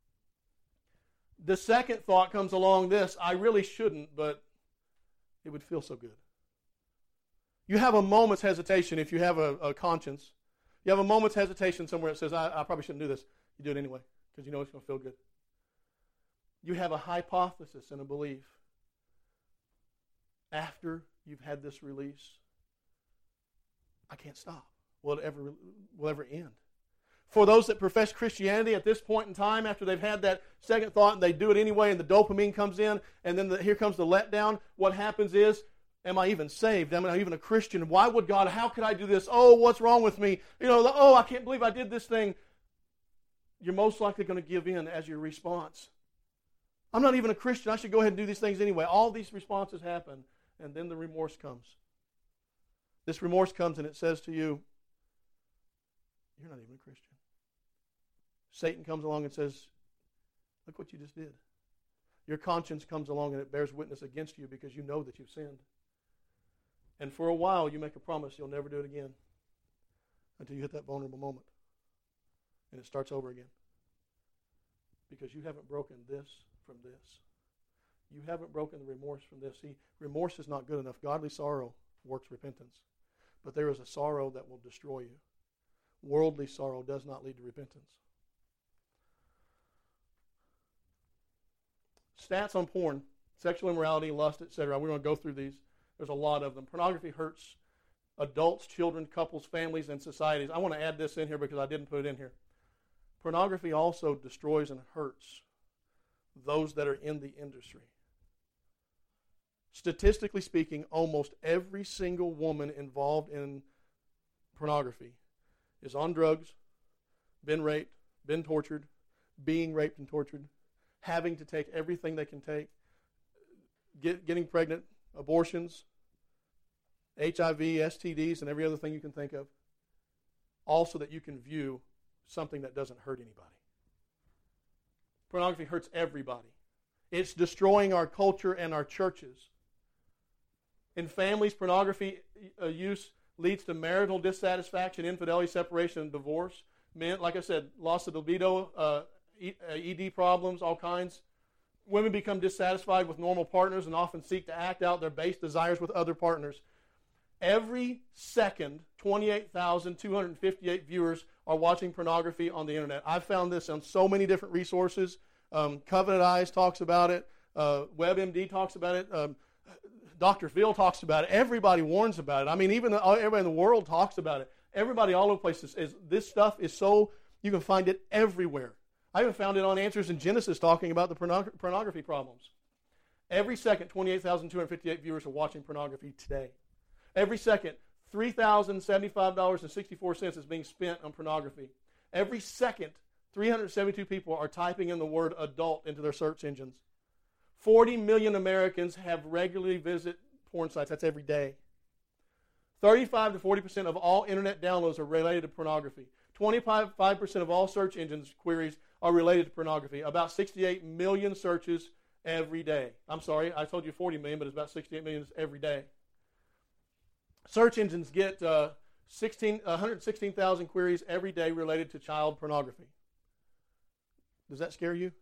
The second thought comes along this: I really shouldn't, but it would feel so good. You have a moment's hesitation if you have a, a conscience. You have a moment's hesitation somewhere that says, I, I probably shouldn't do this. You do it anyway because you know it's going to feel good. You have a hypothesis and a belief. After you've had this release, I can't stop. Will it ever, will it ever end? For those that profess Christianity at this point in time, after they've had that second thought and they do it anyway, and the dopamine comes in, and then the, here comes the letdown, what happens is, am I even saved? Am I even a Christian? Why would God, how could I do this? Oh, what's wrong with me? You know, oh, I can't believe I did this thing. You're most likely going to give in as your response. I'm not even a Christian. I should go ahead and do these things anyway. All these responses happen, and then the remorse comes. This remorse comes and it says to you, you're not even a Christian. Satan comes along and says, look what you just did. Your conscience comes along and it bears witness against you because you know that you've sinned. And for a while, you make a promise you'll never do it again until you hit that vulnerable moment. And it starts over again. Because you haven't broken this from this. You haven't broken the remorse from this. See, remorse is not good enough. Godly sorrow works repentance. But there is a sorrow that will destroy you. Worldly sorrow does not lead to repentance. Stats on porn, sexual immorality, lust, et cetera. We're going to go through these. There's a lot of them. Pornography hurts adults, children, couples, families, and societies. I want to add this in here because I didn't put it in here. Pornography also destroys and hurts those that are in the industry. Statistically speaking, almost every single woman involved in pornography is on drugs, been raped, been tortured, being raped and tortured, having to take everything they can take, get, getting pregnant, abortions, H I V, S T Ds, and every other thing you can think of, all so that you can view something that doesn't hurt anybody. Pornography hurts everybody. It's destroying our culture and our churches. In families, pornography uh, use leads to marital dissatisfaction, infidelity, separation, and divorce. Men, like I said, loss of libido, uh, E D problems, all kinds. Women become dissatisfied with normal partners and often seek to act out their base desires with other partners. Every second, twenty-eight thousand two hundred fifty-eight viewers are watching pornography on the internet. I've found this on so many different resources. Um, Covenant Eyes talks about it. Uh, WebMD talks about it. Um, Doctor Phil talks about it. Everybody warns about it. I mean, even the, everybody in the world talks about it. Everybody all over the place is, is this stuff is so, you can find it everywhere. I even found it on Answers in Genesis talking about the pornog- pornography problems. Every second, twenty-eight thousand two hundred fifty-eight viewers are watching pornography today. Every second, three thousand seventy-five dollars and sixty-four cents is being spent on pornography. Every second, three hundred seventy-two people are typing in the word adult into their search engines. forty million Americans have regularly visit porn sites. That's every day. thirty-five to forty percent of all internet downloads are related to pornography. twenty-five percent of all search engines queries are related to pornography. About sixty-eight million searches every day. I'm sorry, I told you forty million, but it's about sixty-eight million every day. Search engines get uh, one hundred sixteen thousand queries every day related to child pornography. Does that scare you?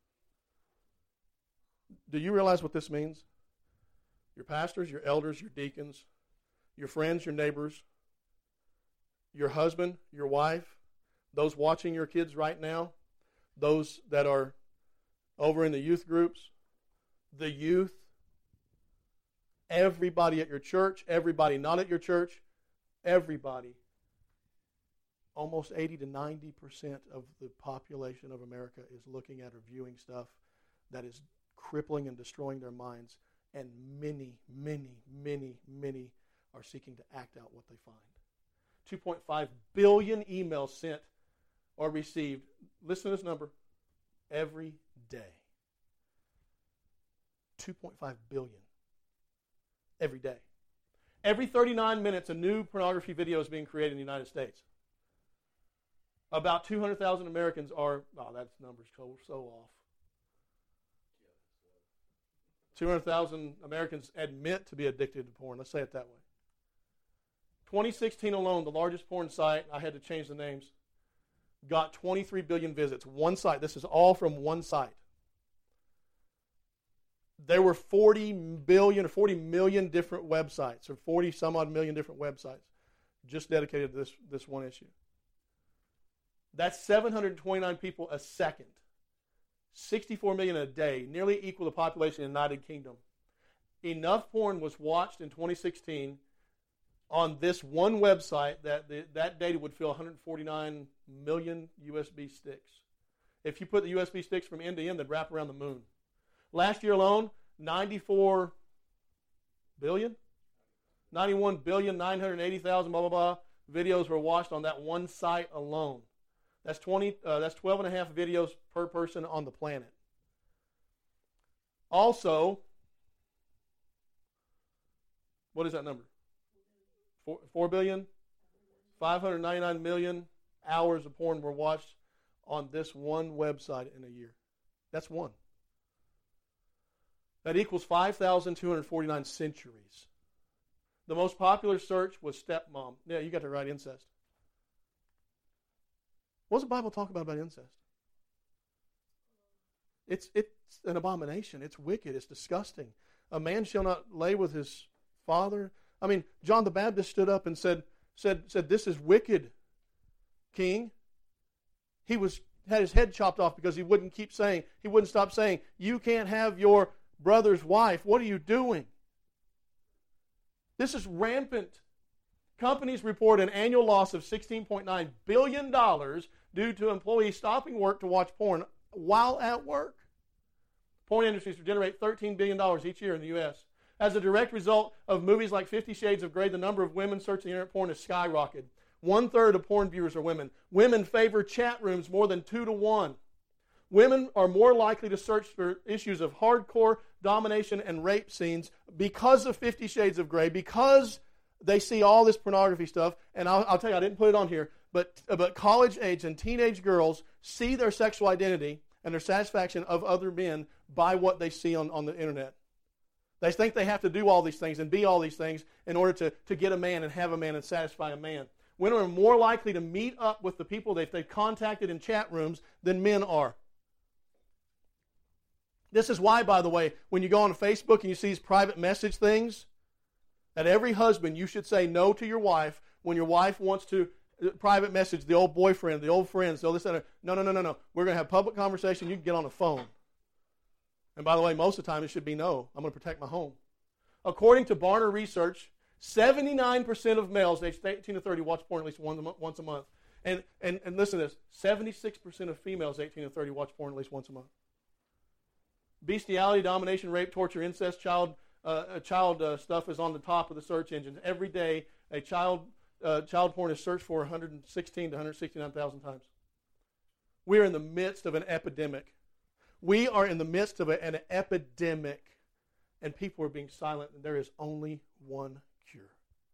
Do you realize what this means? Your pastors, your elders, your deacons, your friends, your neighbors, your husband, your wife, those watching your kids right now, those that are over in the youth groups, the youth, everybody at your church, everybody not at your church, everybody. Almost eighty to ninety percent of the population of America is looking at or viewing stuff that is crippling and destroying their minds, and many, many, many, many are seeking to act out what they find. two point five billion emails sent or received, listen to this number, every day. two point five billion every day. Every thirty-nine minutes, a new pornography video is being created in the United States. About two hundred thousand Americans are, oh, that number's so, so off. two hundred thousand Americans admit to be addicted to porn. Let's say it that way. twenty sixteen alone, the largest porn site, I had to change the names, got twenty-three billion visits. One site. This is all from one site. There were forty billion or forty million different websites, or forty some odd million different websites just dedicated to this, this one issue. That's seven hundred twenty-nine people a second. sixty-four million a day, nearly equal the population in the United Kingdom. Enough porn was watched in twenty sixteen on this one website that the, that data would fill one hundred forty-nine million U S B sticks. If you put the U S B sticks from end to end, they'd wrap around the moon. Last year alone, ninety-four billion? ninety-one billion, nine hundred eighty thousand, blah, blah, blah, videos were watched on that one site alone. That's twenty. Uh, that's twelve and a half videos per person on the planet. Also, what is that number? Four, four billion? five hundred ninety-nine million hours of porn were watched on this one website in a year. That's one. That equals five thousand two hundred forty-nine centuries. The most popular search was stepmom. Yeah, you got to write incest. What does the Bible talk about about incest? It's, it's an abomination. It's wicked. It's disgusting. A man shall not lay with his father. I mean, John the Baptist stood up and said, said, said, "This is wicked, King." He was had his head chopped off because he wouldn't keep saying, he wouldn't stop saying, you can't have your brother's wife. What are you doing? This is rampant. Companies report an annual loss of sixteen point nine billion dollars due to employees stopping work to watch porn while at work. Porn industries generate thirteen billion dollars each year in the U S As a direct result of movies like Fifty Shades of Grey, the number of women searching internet porn has skyrocketed. One-third of porn viewers are women. Women favor chat rooms more than two to one. Women are more likely to search for issues of hardcore domination and rape scenes because of Fifty Shades of Grey, because they see all this pornography stuff. And I'll, I'll tell you, I didn't put it on here, but, but college age and teenage girls see their sexual identity and their satisfaction of other men by what they see on, on the internet. They think they have to do all these things and be all these things in order to, to get a man and have a man and satisfy a man. Women are more likely to meet up with the people that they've contacted in chat rooms than men are. This is why, by the way, when you go on Facebook and you see these private message things, that every husband, you should say no to your wife when your wife wants to private message the old boyfriend, the old friends, all this other. No, no, no, no, no. We're going to have public conversation. You can get on the phone. And by the way, most of the time it should be no. I'm going to protect my home. According to Barna Research, seventy-nine percent of males aged eighteen to thirty watch porn at least once a month. Once a month. And, and, and listen to this, seventy-six percent of females eighteen to thirty watch porn at least once a month. Bestiality, domination, rape, torture, incest, child uh, child uh, stuff is on the top of the search engines. Every day, a child uh, child porn is searched for one hundred sixteen to one hundred sixty-nine thousand times. We are in the midst of an epidemic. We are in the midst of a, an epidemic, and people are being silent, and there is only one cure.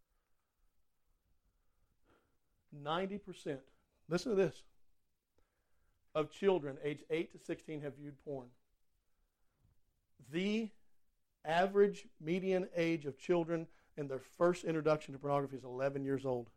ninety percent, listen to this, of children aged eight to sixteen have viewed porn. The average median age of children in their first introduction to pornography is eleven years old.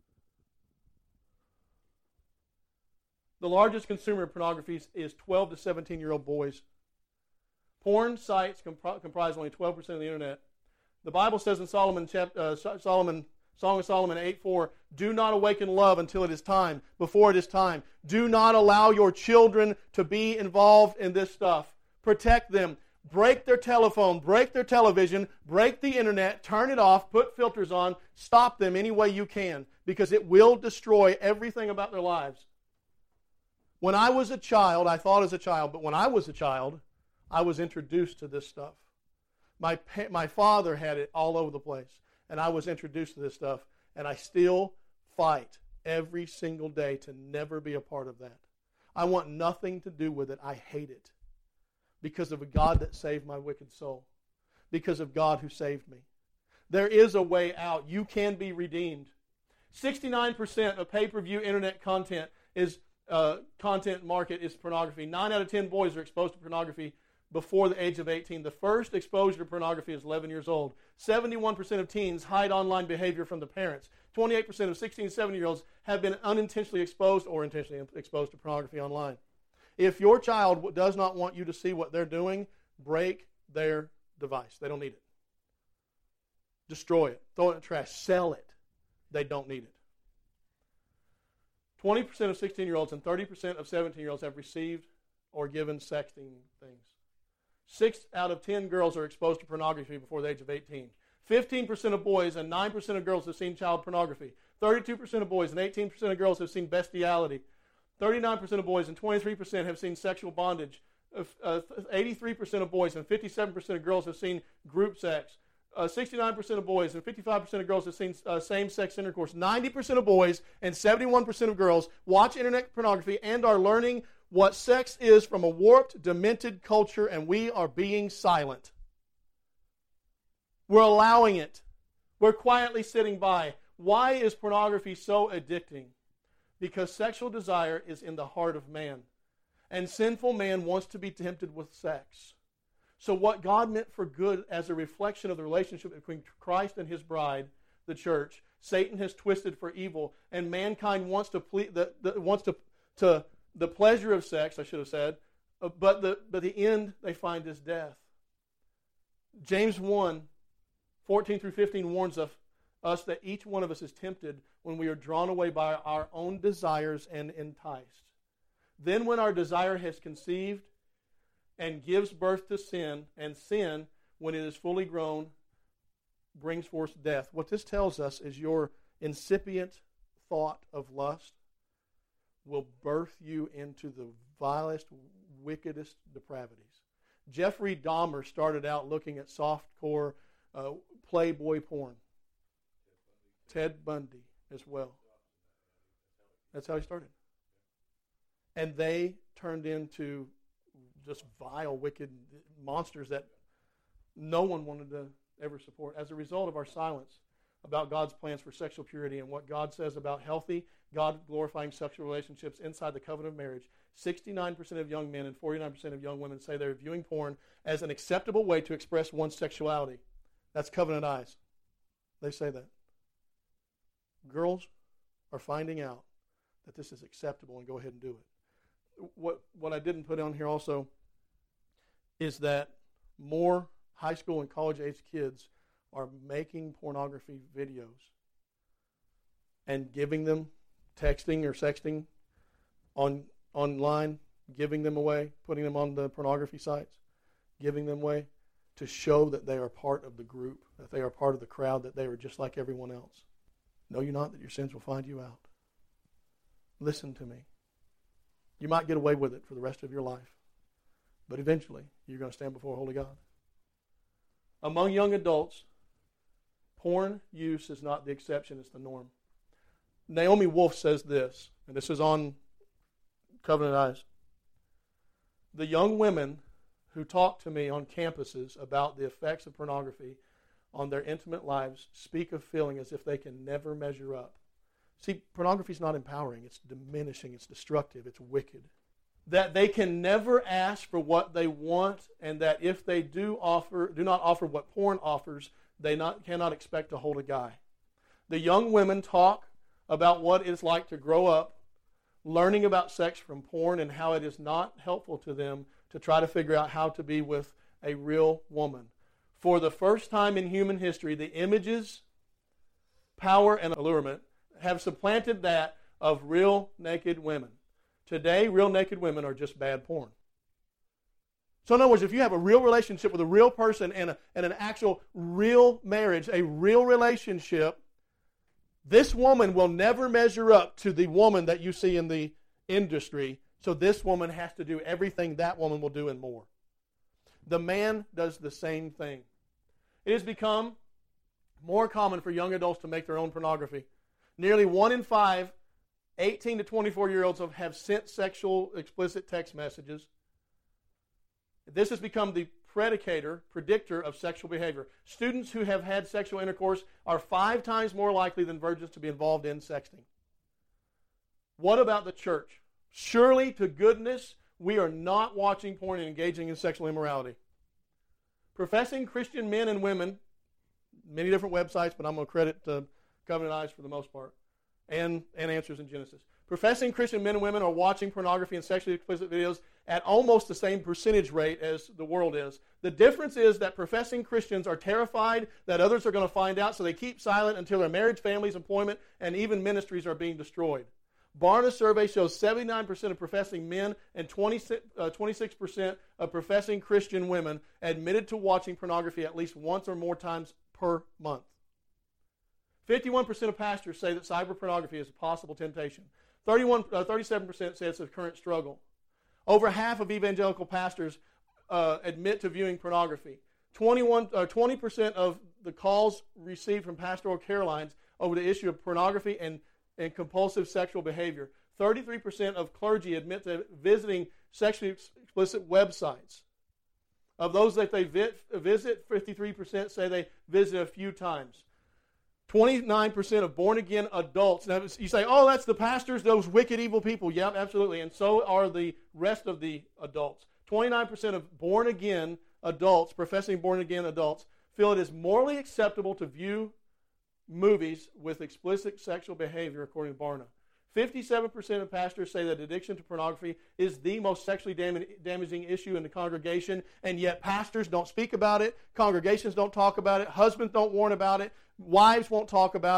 The largest consumer of pornography is twelve to seventeen-year-old boys. Porn sites comp- comprise only twelve percent of the internet. The Bible says in Solomon, chapter, uh, Solomon, Song of Solomon eight four, do not awaken love until it is time, before it is time. Do not allow your children to be involved in this stuff. Protect them. Break their telephone, break their television, break the internet, turn it off, put filters on, stop them any way you can, because it will destroy everything about their lives. When I was a child, I thought as a child, but when I was a child, I was introduced to this stuff. My, my father had it all over the place, and I was introduced to this stuff, and I still fight every single day to never be a part of that. I want nothing to do with it. I hate it. Because of a God that saved my wicked soul. Because of God who saved me. There is a way out. You can be redeemed. sixty-nine percent of pay-per-view internet content is uh, content market is pornography. nine out of ten boys are exposed to pornography before the age of eighteen. The first exposure to pornography is eleven years old. seventy-one percent of teens hide online behavior from the parents. twenty-eight percent of sixteen and seventeen-year-olds have been unintentionally exposed or intentionally exposed to pornography online. If your child does not want you to see what they're doing, break their device. They don't need it. Destroy it. Throw it in the trash. Sell it. They don't need it. twenty percent of sixteen-year-olds and thirty percent of seventeen-year-olds have received or given sexting things. Six out of ten girls are exposed to pornography before the age of eighteen. fifteen percent of boys and nine percent of girls have seen child pornography. thirty-two percent of boys and eighteen percent of girls have seen bestiality. thirty-nine percent of boys and twenty-three percent have seen sexual bondage. Uh, eighty-three percent of boys and fifty-seven percent of girls have seen group sex. Uh, sixty-nine percent of boys and fifty-five percent of girls have seen uh, same-sex intercourse. ninety percent of boys and seventy-one percent of girls watch internet pornography and are learning what sex is from a warped, demented culture, and we are being silent. We're allowing it. We're quietly sitting by. Why is pornography so addicting? Because sexual desire is in the heart of man. And sinful man wants to be tempted with sex. So what God meant for good as a reflection of the relationship between Christ and his bride, the church, Satan has twisted for evil, and mankind wants to ple- the, the, wants to, to the pleasure of sex, I should have said, uh, but the but the end they find is death. James one, fourteen through fifteen warns us, us that each one of us is tempted when we are drawn away by our own desires and enticed. Then when our desire has conceived and gives birth to sin, and sin, when it is fully grown, brings forth death. What this tells us is your incipient thought of lust will birth you into the vilest, wickedest depravities. Jeffrey Dahmer started out looking at softcore uh, Playboy porn. Ted Bundy as well. That's how he started. And they turned into just vile, wicked monsters that no one wanted to ever support. As a result of our silence about God's plans for sexual purity and what God says about healthy, God-glorifying sexual relationships inside the covenant of marriage, sixty-nine percent of young men and forty-nine percent of young women say they're viewing porn as an acceptable way to express one's sexuality. That's covenant eyes. They say that. Girls are finding out that this is acceptable and go ahead and do it. What what I didn't put on here also is that more high school and college-age kids are making pornography videos and giving them, texting or sexting on online, giving them away, putting them on the pornography sites, giving them away to show that they are part of the group, that they are part of the crowd, that they are just like everyone else. Know you not that your sins will find you out. Listen to me. You might get away with it for the rest of your life, but eventually you're going to stand before a holy God. Among young adults, porn use is not the exception, it's the norm. Naomi Wolf says this, and this is on Covenant Eyes. The young women who talk to me on campuses about the effects of pornography on their intimate lives speak of feeling as if they can never measure up. See, pornography is not empowering. It's diminishing. It's destructive. It's wicked. That they can never ask for what they want, and that if they do offer, do not offer what porn offers, they not, cannot expect to hold a guy. The young women talk about what it's like to grow up learning about sex from porn and how it is not helpful to them to try to figure out how to be with a real woman. For the first time in human history, the images, power, and allurement have supplanted that of real naked women. Today, real naked women are just bad porn. So in other words, if you have a real relationship with a real person and, a, and an actual real marriage, a real relationship, this woman will never measure up to the woman that you see in the industry. So this woman has to do everything that woman will do and more. The man does the same thing. It has become more common for young adults to make their own pornography. Nearly one in five eighteen to twenty-four-year-olds have sent sexual explicit text messages. This has become the predicator, predictor of sexual behavior. Students who have had sexual intercourse are five times more likely than virgins to be involved in sexting. What about the church? Surely, to goodness, we are not watching porn and engaging in sexual immorality. Professing Christian men and women, many different websites, but I'm going to credit uh, Covenant Eyes for the most part, and, and Answers in Genesis. Professing Christian men and women are watching pornography and sexually explicit videos at almost the same percentage rate as the world is. The difference is that professing Christians are terrified that others are going to find out, so they keep silent until their marriage, families, employment, and even ministries are being destroyed. Barna's survey shows seventy-nine percent of professing men and twenty-six percent of professing Christian women admitted to watching pornography at least once or more times per month. fifty-one percent of pastors say that cyber pornography is a possible temptation. thirty-one, uh, thirty-seven percent say it's a current struggle. Over half of evangelical pastors uh, admit to viewing pornography. twenty-one, uh, twenty percent of the calls received from pastoral care lines over the issue of pornography and and compulsive sexual behavior. thirty-three percent of clergy admit to visiting sexually explicit websites. Of those that they visit, fifty-three percent say they visit a few times. twenty-nine percent of born-again adults. Now, you say, oh, that's the pastors, those wicked, evil people. Yeah, absolutely. And so are the rest of the adults. twenty-nine percent of born-again adults, professing born-again adults, feel it is morally acceptable to view movies with explicit sexual behavior, according to Barna. fifty-seven percent of pastors say that addiction to pornography is the most sexually dam- damaging issue in the congregation, and yet pastors don't speak about it, congregations don't talk about it, husbands don't warn about it, wives won't talk about it,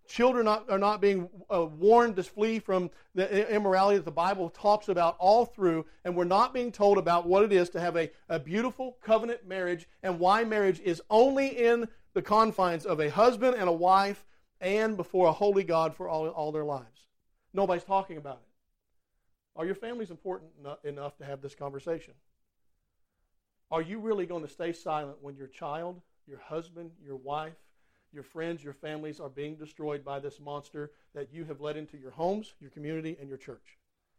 children not, are not being uh, warned to flee from the immorality that the Bible talks about all through, and we're not being told about what it is to have a, a beautiful covenant marriage and why marriage is only in the confines of a husband and a wife and before a holy God for all, all their lives. Nobody's talking about it. Are your families important enough to have this conversation? Are you really going to stay silent when your child, your husband, your wife, your friends, your families are being destroyed by this monster that you have let into your homes, your community, and your church?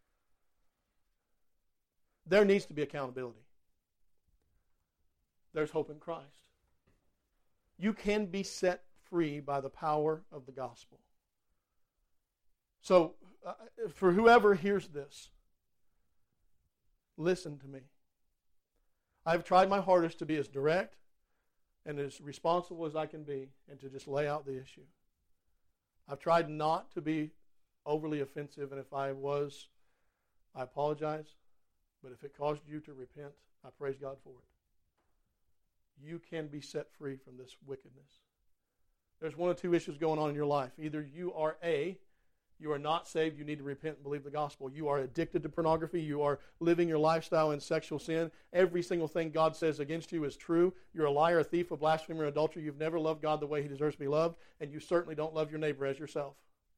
There needs to be accountability. There's hope in Christ. You can be set free by the power of the gospel. So, uh, for whoever hears this, listen to me. I've tried my hardest to be as direct and as responsible as I can be and to just lay out the issue. I've tried not to be overly offensive, and if I was, I apologize. But if it caused you to repent, I praise God for it. You can be set free from this wickedness. There's one of two issues going on in your life. Either you are A, you are not saved, you need to repent and believe the gospel. You are addicted to pornography. You are living your lifestyle in sexual sin. Every single thing God says against you is true. You're a liar, a thief, a blasphemer, an adulterer. You've never loved God the way He deserves to be loved, and you certainly don't love your neighbor as yourself.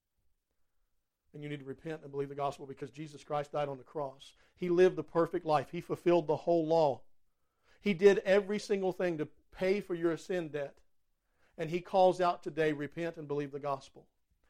And you need to repent and believe the gospel because Jesus Christ died on the cross. He lived the perfect life. He fulfilled the whole law. He did every single thing to pay for your sin debt. And He calls out today, repent and believe the gospel.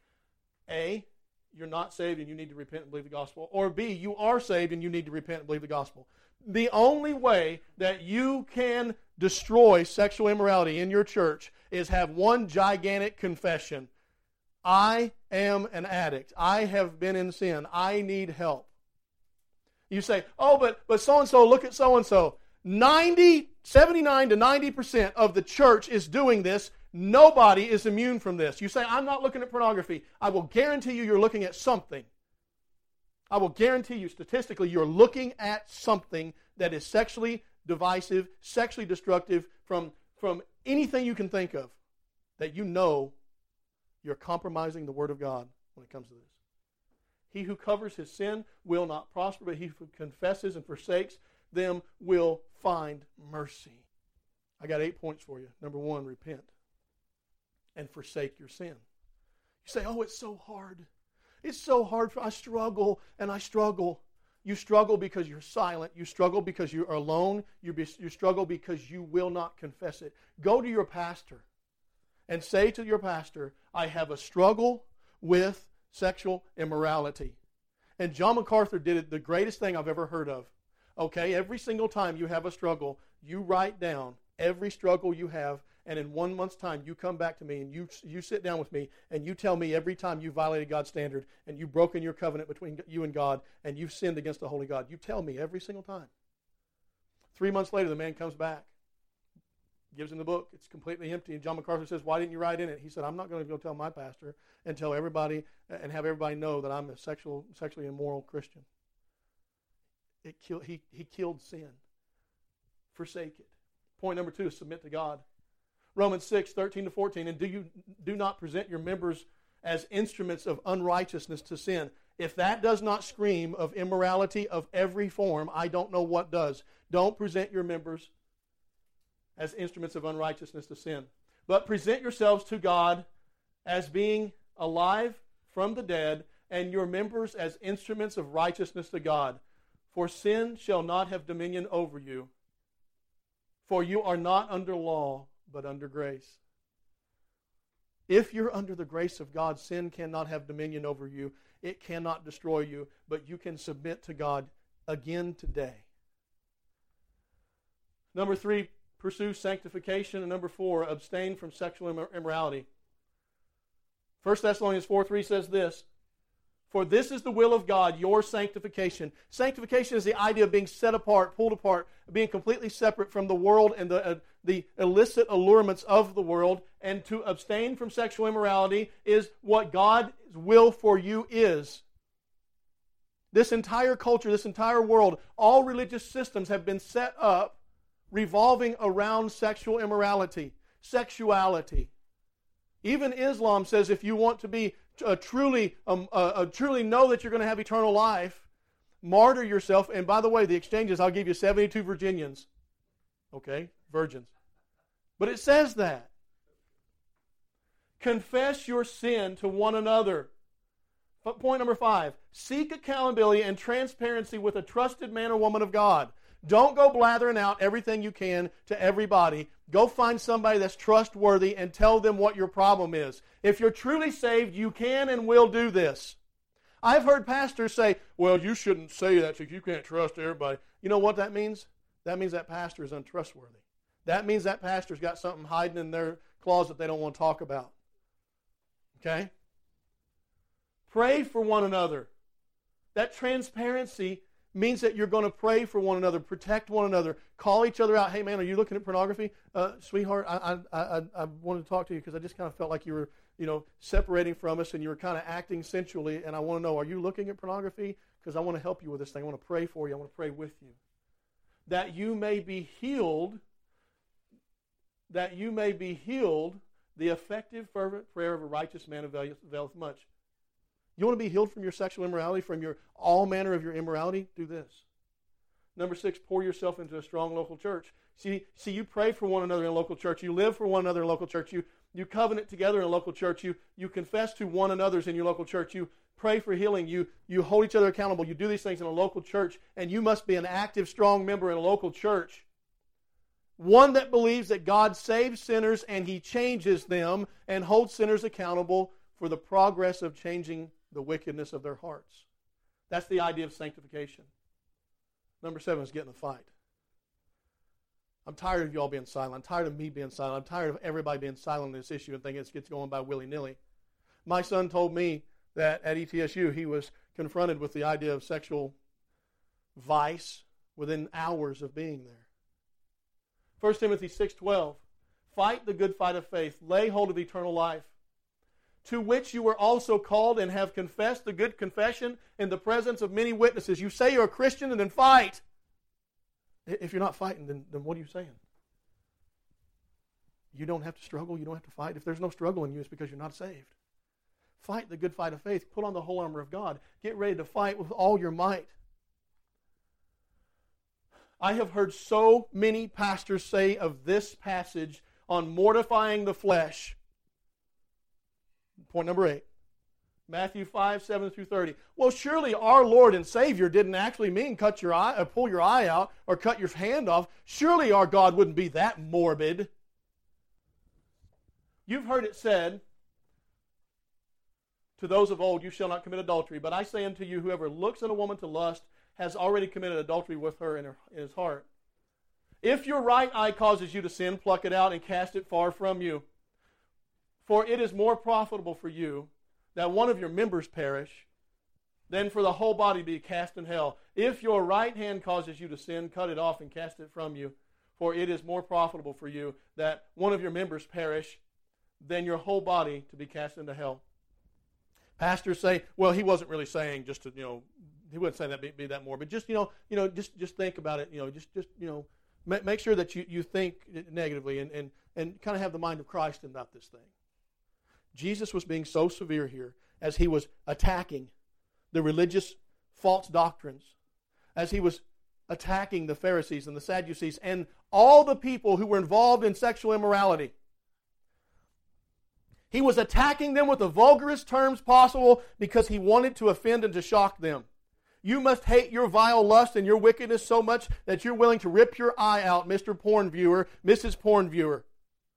A, you're not saved and you need to repent and believe the gospel. Or B, you are saved and you need to repent and believe the gospel. The only way that you can destroy sexual immorality in your church is have one gigantic confession. I am an addict. I have been in sin. I need help. You say, oh, but, but so-and-so, look at so-and-so. ninety, seventy-nine to ninety percent of the church is doing this. Nobody is immune from this. You say, I'm not looking at pornography. I will guarantee you you're looking at something. I will guarantee you statistically you're looking at something that is sexually divisive, sexually destructive from, from anything you can think of that you know you're compromising the Word of God when it comes to this. He who covers his sin will not prosper, but he who confesses and forsakes them will find mercy. I got eight points for you. Number one, repent and forsake your sin. You say, oh, it's so hard. It's so hard. For I struggle and I struggle. You struggle because you're silent. You struggle because you're alone. You, be, you struggle because you will not confess it. Go to your pastor and say to your pastor, I have a struggle with sexual immorality. And John MacArthur did it, the greatest thing I've ever heard of. Okay, every single time you have a struggle, you write down every struggle you have, and in one month's time, you come back to me and you you sit down with me and you tell me every time you violated God's standard and you've broken your covenant between you and God and you've sinned against the holy God. You tell me every single time. Three months later, the man comes back, gives him the book. It's completely empty. And John MacArthur says, why didn't you write in it? He said, I'm not going to go tell my pastor and tell everybody and have everybody know that I'm a sexual, sexually immoral Christian. It kill, he, he killed sin. Forsake it. Point number two is submit to God. Romans six, thirteen to fourteen, and do you do not present your members as instruments of unrighteousness to sin. If that does not scream of immorality of every form, I don't know what does. Don't present your members as instruments of unrighteousness to sin. But present yourselves to God as being alive from the dead, and your members as instruments of righteousness to God. For sin shall not have dominion over you. For you are not under law, but under grace. If you're under the grace of God, sin cannot have dominion over you. It cannot destroy you, but you can submit to God again today. Number three, pursue sanctification. And number four, abstain from sexual immorality. First Thessalonians four three says this, for this is the will of God, your sanctification. Sanctification is the idea of being set apart, pulled apart, being completely separate from the world and the, uh, the illicit allurements of the world. And to abstain from sexual immorality is what God's will for you is. This entire culture, this entire world, all religious systems have been set up revolving around sexual immorality, sexuality. Even Islam says if you want to be uh, truly, um, uh, uh, truly know that you're going to have eternal life, martyr yourself. And by the way, the exchanges, I'll give you seventy-two Virginians. Okay, virgins. But it says that. Confess your sin to one another. Point number five, seek accountability and transparency with a trusted man or woman of God. Don't go blathering out everything you can to everybody. Go find somebody that's trustworthy and tell them what your problem is. If you're truly saved, you can and will do this. I've heard pastors say, well, you shouldn't say that because you can't trust everybody. You know what that means? That means that pastor is untrustworthy. That means that pastor's got something hiding in their closet they don't want to talk about. Okay? Pray for one another. That transparency means that you're going to pray for one another, protect one another, call each other out. Hey, man, are you looking at pornography? Uh, sweetheart, I, I, I, I wanted to talk to you because I just kind of felt like you were, you know, separating from us and you were kind of acting sensually, and I want to know, are you looking at pornography? Because I want to help you with this thing. I want to pray for you. I want to pray with you. That you may be healed, that you may be healed, the effective, fervent prayer of a righteous man availeth much. You want to be healed from your sexual immorality, from your all manner of your immorality? Do this. Number six, pour yourself into a strong local church. See, see, you pray for one another in a local church. You live for one another in a local church. You, you covenant together in a local church. You, you confess to one another's in your local church. You pray for healing. You, you hold each other accountable. You do these things in a local church, and you must be an active, strong member in a local church. One that believes that God saves sinners and He changes them and holds sinners accountable for the progress of changing the wickedness of their hearts. That's the idea of sanctification. Number seven is get in the fight. I'm tired of you all being silent. I'm tired of me being silent. I'm tired of everybody being silent on this issue and thinking it gets going by willy-nilly. My son told me that at E T S U he was confronted with the idea of sexual vice within hours of being there. First Timothy six twelve, fight the good fight of faith. Lay hold of eternal life, to which you were also called and have confessed the good confession in the presence of many witnesses. You say you're a Christian and then fight. If you're not fighting, then, then what are you saying? You don't have to struggle. You don't have to fight. If there's no struggle in you, it's because you're not saved. Fight the good fight of faith. Put on the whole armor of God. Get ready to fight with all your might. I have heard so many pastors say of this passage on mortifying the flesh. Point number eight. Matthew five, seven through thirty. Well, surely our Lord and Savior didn't actually mean cut your eye, or pull your eye out, or cut your hand off. Surely our God wouldn't be that morbid. You've heard it said, to those of old, you shall not commit adultery. But I say unto you, whoever looks at a woman to lust has already committed adultery with her in, her in his heart. If your right eye causes you to sin, pluck it out and cast it far from you. For it is more profitable for you that one of your members perish than for the whole body be cast in hell. If your right hand causes you to sin, cut it off and cast it from you. For it is more profitable for you that one of your members perish than your whole body to be cast into hell. Pastors say, well, he wasn't really saying just to, you know, he wouldn't say that be, be that more, but just, you know, you know, just just think about it, you know, just just you know, make, make sure that you, you think negatively and, and, and kind of have the mind of Christ about this thing. Jesus was being so severe here as he was attacking the religious false doctrines, as he was attacking the Pharisees and the Sadducees and all the people who were involved in sexual immorality. He was attacking them with the vulgarest terms possible because he wanted to offend and to shock them. You must hate your vile lust and your wickedness so much that you're willing to rip your eye out, Mister Porn Viewer, Missus Porn Viewer.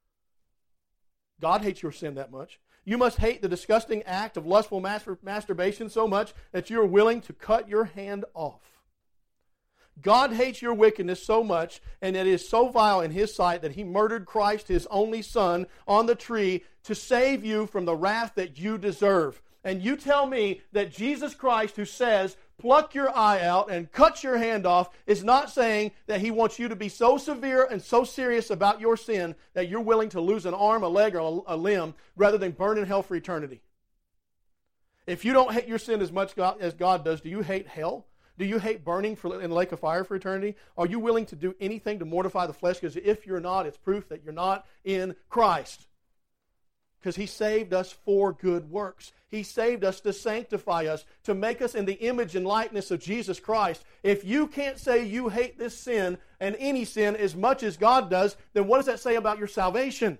God hates your sin that much. You must hate the disgusting act of lustful mastur- masturbation so much that you're willing to cut your hand off. God hates your wickedness so much, and it is so vile in His sight that He murdered Christ, His only Son, on the tree to save you from the wrath that you deserve. And you tell me that Jesus Christ, who says, pluck your eye out and cut your hand off, is not saying that He wants you to be so severe and so serious about your sin that you're willing to lose an arm, a leg, or a, a limb rather than burn in hell for eternity. If you don't hate your sin as much God, as God does, do you hate hell? Do you hate burning for, in the lake of fire for eternity? Are you willing to do anything to mortify the flesh? Because if you're not, it's proof that you're not in Christ. Because He saved us for good works. He saved us to sanctify us, to make us in the image and likeness of Jesus Christ. If you can't say you hate this sin and any sin as much as God does, then what does that say about your salvation?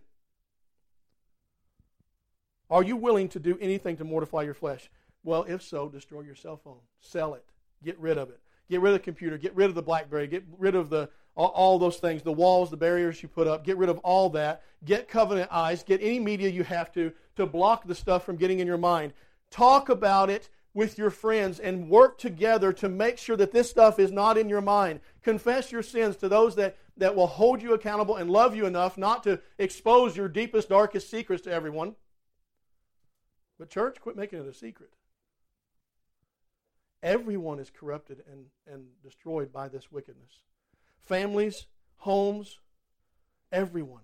Are you willing to do anything to mortify your flesh? Well, if so, destroy your cell phone. Sell it. Get rid of it. Get rid of the computer. Get rid of the BlackBerry. Get rid of the all, all those things, the walls, the barriers you put up. Get rid of all that. Get Covenant Eyes. Get any media you have to to block the stuff from getting in your mind. Talk about it with your friends and work together to make sure that this stuff is not in your mind. Confess your sins to those that, that will hold you accountable and love you enough not to expose your deepest, darkest secrets to everyone. But church, quit making it a secret. Everyone is corrupted and, and destroyed by this wickedness. Families, homes, everyone.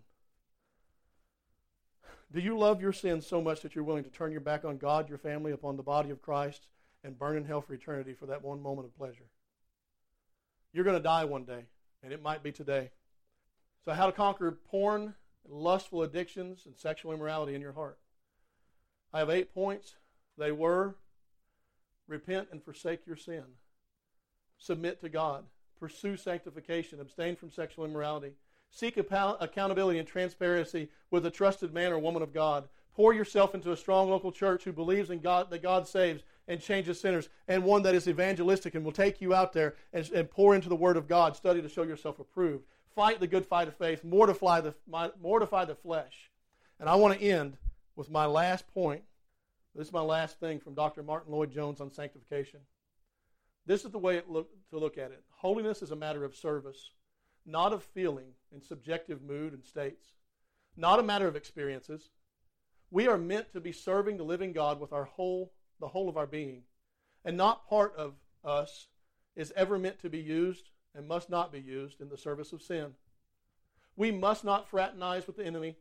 Do you love your sins so much that you're willing to turn your back on God, your family, upon the body of Christ, and burn in hell for eternity for that one moment of pleasure? You're going to die one day, and it might be today. So how to conquer porn, lustful addictions, and sexual immorality in your heart. I have eight points. They were: repent and forsake your sin. Submit to God. Pursue sanctification. Abstain from sexual immorality. Seek accountability and transparency with a trusted man or woman of God. Pour yourself into a strong local church who believes in God, that God saves and changes sinners, and one that is evangelistic and will take you out there and, and pour into the Word of God. Study to show yourself approved. Fight the good fight of faith. Mortify the, mortify the flesh. And I want to end with my last point. This is my last thing from Doctor Martin Lloyd-Jones on sanctification. This is the way it look, to look at it. Holiness is a matter of service, not of feeling and subjective mood and states, not a matter of experiences. We are meant to be serving the living God with our whole, the whole of our being, and not part of us is ever meant to be used and must not be used in the service of sin. We must not fraternize with the enemy.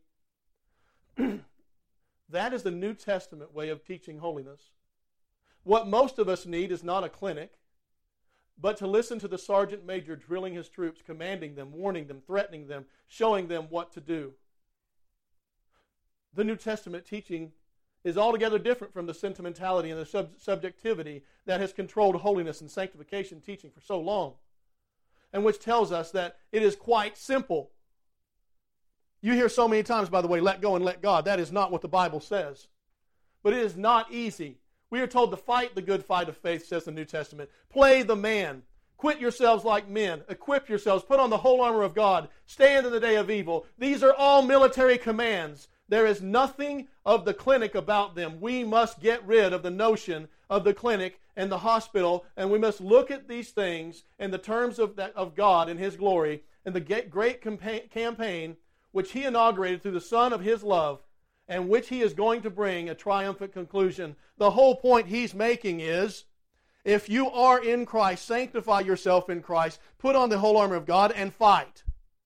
That is the New Testament way of teaching holiness. What most of us need is not a clinic, but to listen to the sergeant major drilling his troops, commanding them, warning them, threatening them, showing them what to do. The New Testament teaching is altogether different from the sentimentality and the sub- subjectivity that has controlled holiness and sanctification teaching for so long, and which tells us that it is quite simple. You hear so many times, by the way, let go and let God. That is not what the Bible says. But it is not easy. We are told to fight the good fight of faith, says the New Testament. Play the man. Quit yourselves like men. Equip yourselves. Put on the whole armor of God. Stand in the day of evil. These are all military commands. There is nothing of the clinic about them. We must get rid of the notion of the clinic and the hospital, and we must look at these things in the terms of, that, of God and His glory and the great campaign which He inaugurated through the Son of His love, and which He is going to bring a triumphant conclusion. The whole point He's making is, if you are in Christ, sanctify yourself in Christ, put on the whole armor of God, and fight.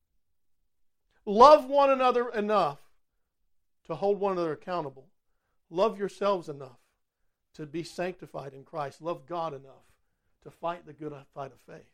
Love one another enough to hold one another accountable. Love yourselves enough to be sanctified in Christ. Love God enough to fight the good fight of faith.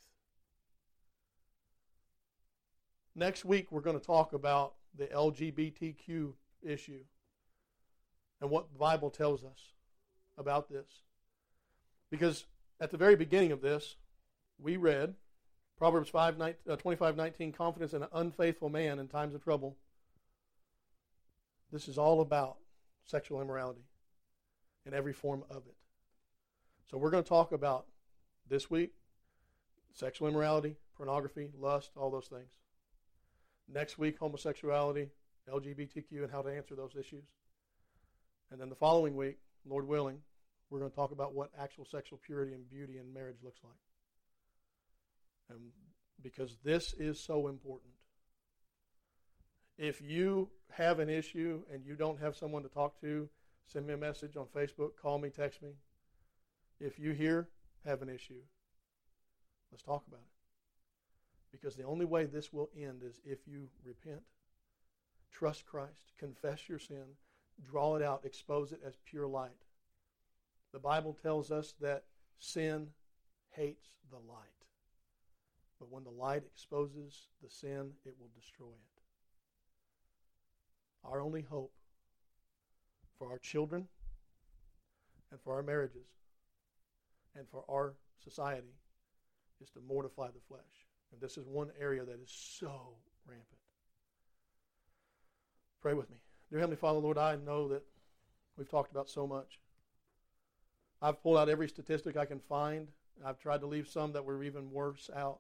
Next week, we're going to talk about the L G B T Q issue and what the Bible tells us about this. Because at the very beginning of this, we read Proverbs five, twenty-five nineteen, confidence in an unfaithful man in times of trouble. This is all about sexual immorality in every form of it. So we're going to talk about this week sexual immorality, pornography, lust, all those things. Next week, homosexuality, L G B T Q, and how to answer those issues. And then the following week, Lord willing, we're going to talk about what actual sexual purity and beauty in marriage looks like. And because this is so important. If you have an issue and you don't have someone to talk to, send me a message on Facebook, call me, text me. If you here have an issue, let's talk about it. Because the only way this will end is if you repent, trust Christ, confess your sin, draw it out, expose it as pure light. The Bible tells us that sin hates the light. But when the light exposes the sin, it will destroy it. Our only hope for our children and for our marriages and for our society is to mortify the flesh. And this is one area that is so rampant. Pray with me. Dear Heavenly Father, Lord, I know that we've talked about so much. I've pulled out every statistic I can find. I've tried to leave some that were even worse out.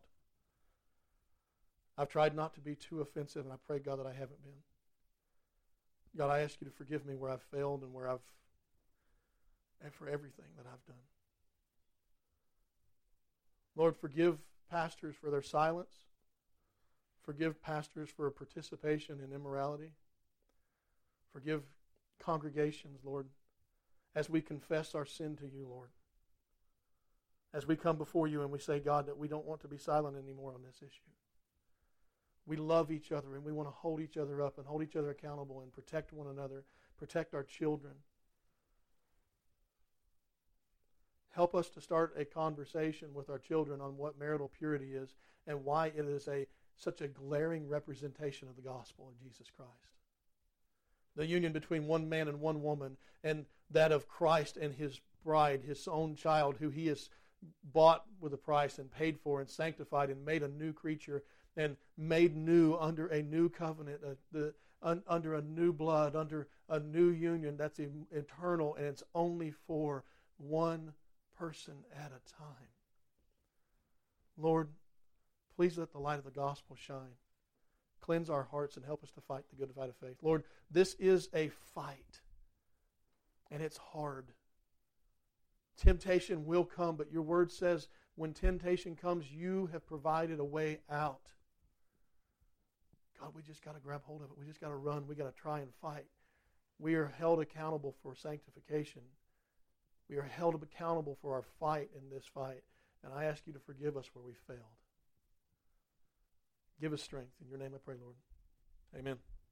I've tried not to be too offensive, and I pray, God, that I haven't been. God, I ask you to forgive me where I've failed and where I've, and for everything that I've done. Lord, forgive pastors for their silence. Forgive pastors for participation in immorality. Forgive congregations, Lord, as we confess our sin to you, Lord. As we come before you and we say, God, that we don't want to be silent anymore on this issue. We love each other and we want to hold each other up and hold each other accountable and protect one another, protect our children. Help us to start a conversation with our children on what marital purity is and why it is a such a glaring representation of the gospel of Jesus Christ. The union between one man and one woman, and that of Christ and his bride, his own child, who he has bought with a price and paid for and sanctified and made a new creature and made new under a new covenant, uh, the, un, under a new blood, under a new union that's em- eternal, and it's only for one person at a time. Lord, please let the light of the gospel shine. Cleanse our hearts and help us to fight the good fight of faith. Lord, this is a fight, and it's hard. Temptation will come, but your word says when temptation comes, you have provided a way out. God, we just got to grab hold of it. We just got to run. We got to try and fight. We are held accountable for sanctification. We are held accountable for our fight in this fight, and I ask you to forgive us where we failed. Give us strength. In your name I pray, Lord. Amen.